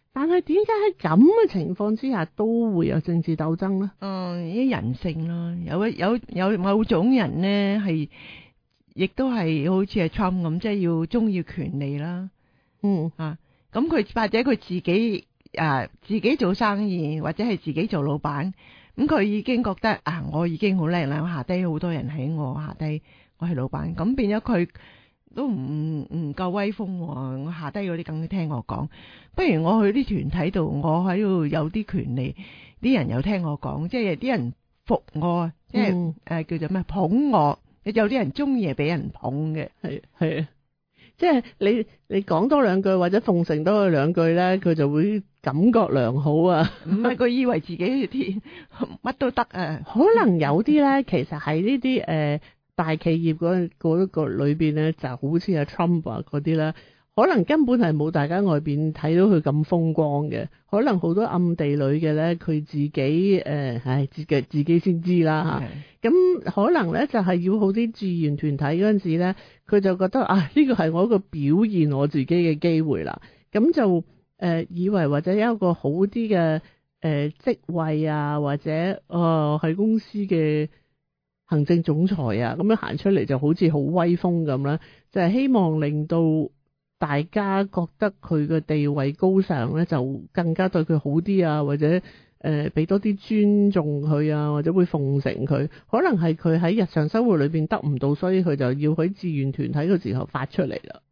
但係點解喺咁嘅情況之下都會有政治鬥爭咧？ 嗯，啲人性咯，有有有某種人咧係，亦都係好似係 Trump 咁，即係要中意權利啦。 嗯啊，咁佢或者佢自己啊自己做生意，或者係自己做老闆，咁佢已經覺得啊，我已經好叻啦，我下低好多人喺我下低，我係老闆，咁變咗佢都唔唔夠威風喎，我下低嗰啲梗要聽我講，不如我去啲團體度，我喺度有啲權利，啲人又聽我講，即係啲人服我，即係誒、 嗯呃、叫做咩捧我，有啲人中意係俾人捧嘅， 係係啊，即係你你講多兩句或者奉承多佢兩句咧，佢就會感覺良好啊。 唔係佢以為自己啲乜都得啊， 可能有啲咧，其實係呢啲誒大企業嗰嗰個裏邊咧，就好似阿 Trump 啊嗰啲啦，可能根本係冇大家外邊睇到佢咁風光嘅，可能好多暗地裏嘅咧，佢自己誒，唉、呃，自己自己先知啦嚇。咁可能咧就係要好啲志願團體嗰陣時咧，佢就覺得啊，呢個係我一個表現我自己嘅機會啦。咁就誒、呃、以為或者有一個好啲嘅誒職位啊，或者啊喺、呃、公司嘅行政總裁啊，咁樣行出嚟就好似好威風咁啦，就係、是、希望令到大家覺得佢嘅地位高尚咧，就更加對佢好啲啊，或者誒俾、呃、多啲尊重佢啊，或者會奉承佢。可能係佢喺日常生活裏邊得唔到，所以佢就要喺志願團體嘅時候發出嚟啦。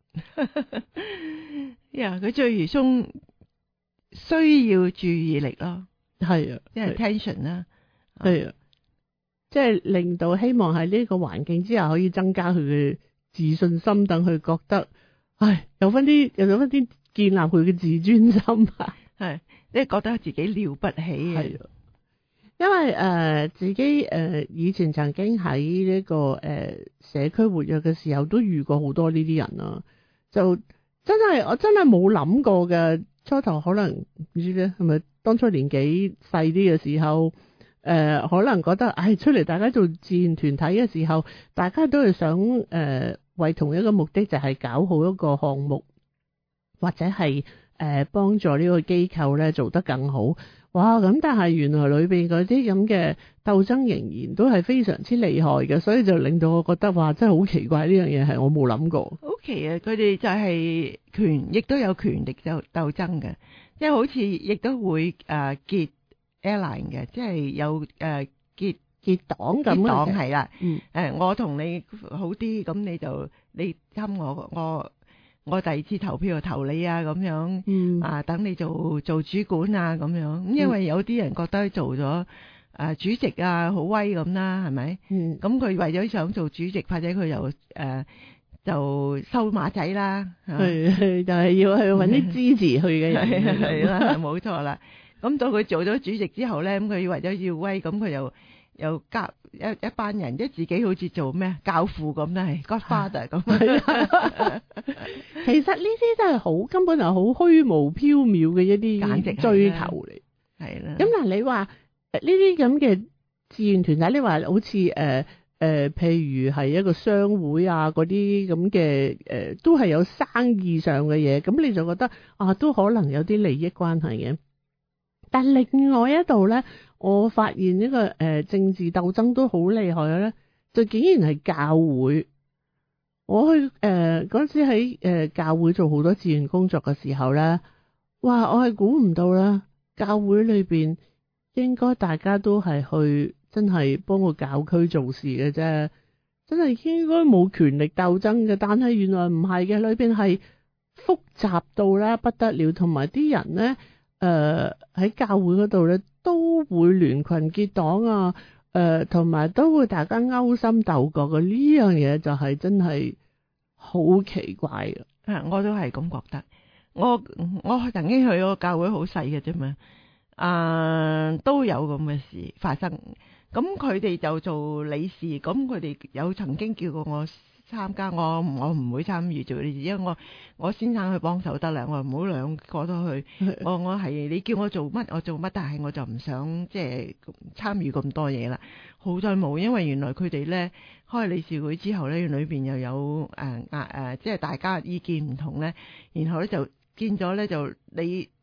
呀，佢最如鬆需要注意力咯， 係啊， 即係 attention 啦， 係啊。即係令到希望喺呢個環境之下可以增加佢嘅自信心，等佢覺得，唉，有翻啲，有翻啲建立佢嘅自尊心啊， 係，即係覺得自己了不起嘅。 係啊，因為誒、呃、自己誒、呃、以前曾經喺呢、這個誒、呃、社區活躍嘅時候，都遇過好多呢啲人啦，就真係我真係冇諗過嘅，初頭可能唔知咧，係咪當初年紀細啲嘅時候。誒、呃，可能覺得，唉、哎，出嚟大家做志願團體嘅時候，大家都係想誒、呃，為同一個目的，就係搞好一個項目，或者係誒幫助呢個機構咧做得更好。哇！咁但係原來裏邊嗰啲咁嘅鬥爭仍然都係非常之厲害嘅，所以就令到我覺得話真係好奇怪，呢樣嘢係我冇諗過。 好奇啊！佢哋就係權，亦都有權力就鬥爭嘅，即係好似亦都會誒、呃、結。airline 嘅，即係有誒、呃、結結黨咁結黨係啦， 嗯， 誒、呃、我同你好啲，咁你就你參我我我第二次投票就投你啊，咁樣， 嗯， 啊等你做做主管啊，咁樣，咁因為有啲人覺得做咗誒、呃、主席啊好威咁啦，係咪？ 嗯， 咁佢為咗想做主席，或者佢又誒、呃、就收馬仔啦， 係就係要去搵啲支持佢嘅人， 係啦，冇錯啦。咁到佢做咗主席之後咧，咁佢為咗要威，咁佢又又夾一一班人，即係自己好似做咩教父咁啦，係 Godfather 咁。 其實呢啲真係好根本係好虛無縹緲嘅一啲簡直追求嚟， 係啦。 咁嗱，你話呢啲咁嘅志願團體，你話好似誒誒，譬如係一個商會啊，嗰啲咁嘅誒，都係有生意上嘅嘢，咁你就覺得啊，都可能有啲利益關係嘅。但另外一度咧，我發現呢、這個誒、呃、政治鬥爭都好厲害嘅咧，就竟然係教會。我去誒嗰陣時喺誒教會做好多志願工作嘅時候咧，哇！我係估唔到啦，教會裏邊應該大家都係去真係幫個教區做事嘅啫，真係應該冇權力鬥爭嘅。但係原來唔係嘅，裏邊係複雜到啦不得了，同埋啲人咧。誒、呃，喺教會嗰度咧，都會聯群結黨啊，誒、呃，同埋都會大家勾心鬥角嘅，呢樣嘢就係真係好奇怪嘅。 啊，我都係咁覺得。我我曾經去個教會好細嘅啫嘛，啊，都有咁嘅事發生。咁佢哋就做理事，咁佢哋有曾經叫過我參加，我我唔會參與做理事，因為我我先生去幫手得啦，我唔好兩個都去。我我係你叫我做乜我做乜，但係我就唔想即係參與咁多嘢啦。好在冇，因為原來佢哋咧開理事會之後咧，裏邊又有誒誒誒，即係大家意見唔同咧，然後咧就見咗咧就你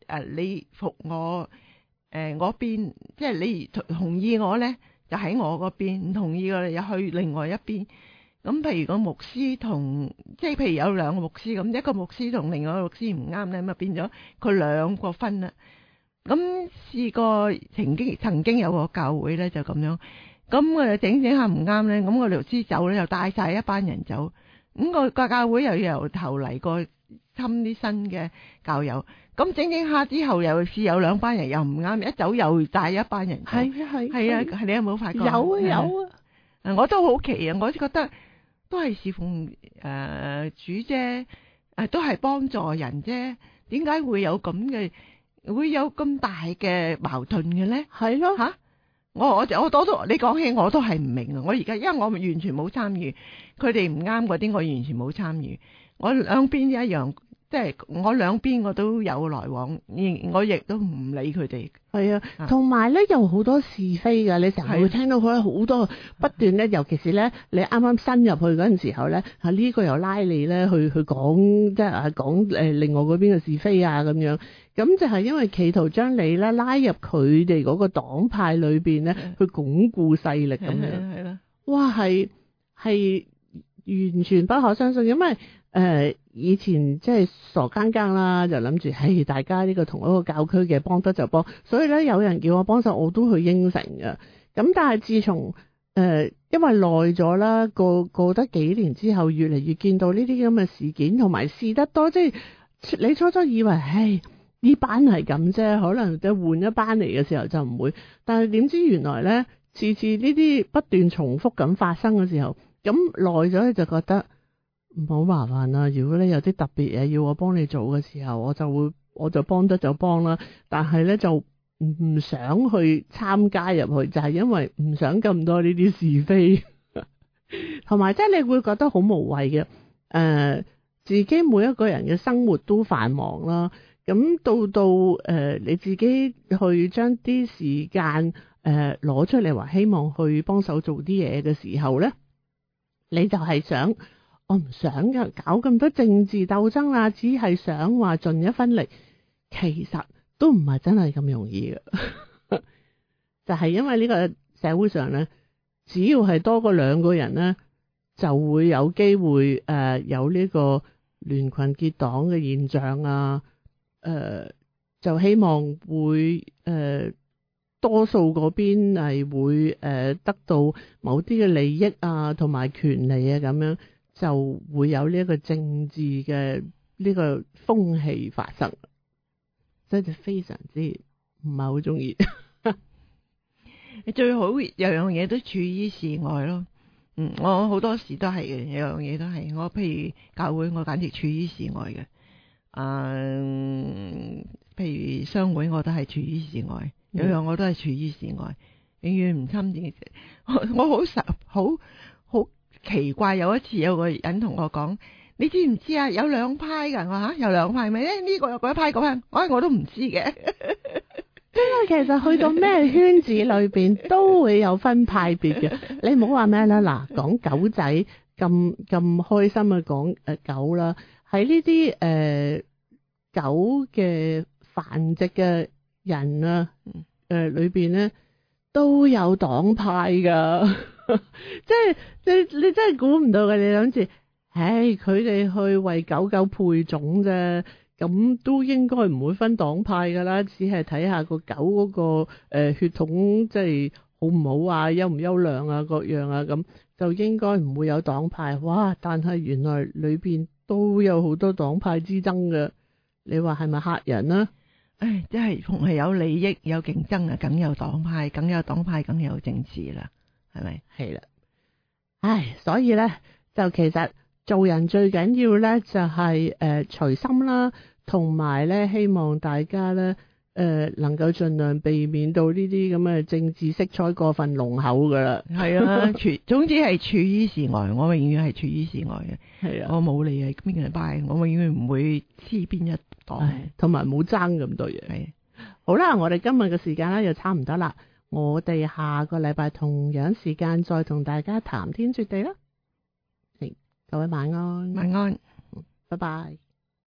誒你服我誒嗰邊，即係你同意我咧就喺我嗰邊，唔同意我哋又去另外一邊。咁譬如個牧師同即係譬如有兩個牧師咁，一個牧師同另外一個牧師唔啱咧，咁啊變咗佢兩個分啦。咁試過曾經曾經有個教會咧就咁樣，咁我哋整整下唔啱咧，咁個牧師走咧又帶晒一班人走，咁個個教會又要由頭嚟過侵啲新嘅教友，咁整整下之後又試有兩班人又唔啱，一走又帶一班人走。 係啊係係啊，你有冇發覺？ 有啊有啊， 我都好奇啊，我覺得。都係侍奉誒、呃、主啫，誒都係幫助人啫，點解會有咁嘅會有咁大嘅矛盾嘅咧？ 係咯吓，我我我我都你講起我都係唔明啊！我而家因為我完全冇參與，佢哋唔啱嗰啲，我完全冇參與，我兩邊一樣，即係我兩邊我都有來往，我亦都唔理佢哋。 係啊，同埋咧有好多是非㗎，你成日會聽到佢好多不斷咧，尤其是咧你啱啱新入去嗰陣時候咧，啊呢個又拉你咧去去講即係啊講誒另外嗰邊嘅是非啊咁樣，咁就係因為企圖將你咧拉入佢哋嗰個黨派裏邊咧，去鞏固勢力咁樣。係啦，哇係係完全不可相信，因為誒、呃、以前即係傻更更啦，就諗住唉大家呢個同一個教區嘅幫得就幫，所以咧有人叫我幫手我都去應承嘅。咁但係自從誒、呃、因為耐咗啦，過過得幾年之後，越嚟越見到呢啲咁嘅事件，同埋試得多，即係你初初以為唉呢班係咁啫，可能即係換一班嚟嘅時候就唔會，但係點知原來咧次次呢啲不斷重複咁發生嘅時候，咁耐咗你就覺得唔好麻煩啦。如果你有啲特別嘢要我幫你做嘅時候，我就會我就幫得就幫啦。但係咧就唔唔想去參加入去，就係因為唔想咁多呢啲是非，同埋即係你會覺得好無謂嘅。誒、呃，自己每一個人嘅生活都繁忙啦，咁到到誒、呃、你自己去將啲時間誒攞出嚟話希望去幫手做啲嘢嘅時候咧，你就係想，我唔想噶搞咁多政治鬥爭啦，只係想話盡一分力，其實都唔係真係咁容易嘅。就係因為呢個社會上咧，只要係多過兩個人咧，就會有機會誒、呃、有呢個聯群結黨嘅現象啊。誒、呃，就希望會誒。呃多數嗰邊係會誒得到某啲嘅利益啊，同埋權利啊，咁樣就會有呢一個政治嘅呢個風氣發生，所以就非常之唔係好中意。你最好樣樣嘢都處於事外咯。嗯，我好多時都係嘅，樣樣嘢都係。我譬如教會，我簡直處於事外嘅。啊、呃，譬如商會，我都係處於事外。有樣我都係處於事外，永遠唔參與。我我好實好好奇怪，有一次有個人同我講：你知唔知啊？有兩派㗎。我話嚇有兩派咪咧？呢個有嗰一派嗰派，我我都唔知嘅。因為其實去到咩圈子裏邊都會有分派別嘅。你唔好話咩啦，嗱講狗仔咁咁開心啊，講誒狗啦，喺呢啲誒狗嘅繁殖嘅人啊，誒、呃、裏邊咧都有黨派噶，即係你你真係估唔到嘅。你諗住，唉，佢哋去為狗狗配種啫，咁都應該唔會分黨派噶啦，只係睇下個狗嗰、嗰個誒、呃、血統即係好唔好啊，優唔優良啊，各樣啊，咁就應該唔會有黨派。哇！但係原來裏邊都有好多黨派之爭嘅，你話係咪嚇人啊？唉，即係逢係有利益有競爭啊，梗有黨派，梗有黨派，梗有政治啦，係咪？係啦，唉，所以咧就其實做人最緊要咧就係誒隨心啦，同埋咧希望大家咧誒、呃、能夠盡量避免到呢啲咁嘅政治色彩過分濃厚噶啦。係啊，處總之係處於事外，我永遠係處於事外嘅。係啊，我冇理係邊個派，我永遠唔會黐邊一黨，同埋冇爭咁多嘢。係好啦，我哋今日嘅時間咧又差唔多啦，我哋下個禮拜同樣時間再同大家談天說地啦。各位晚安，晚安，拜拜。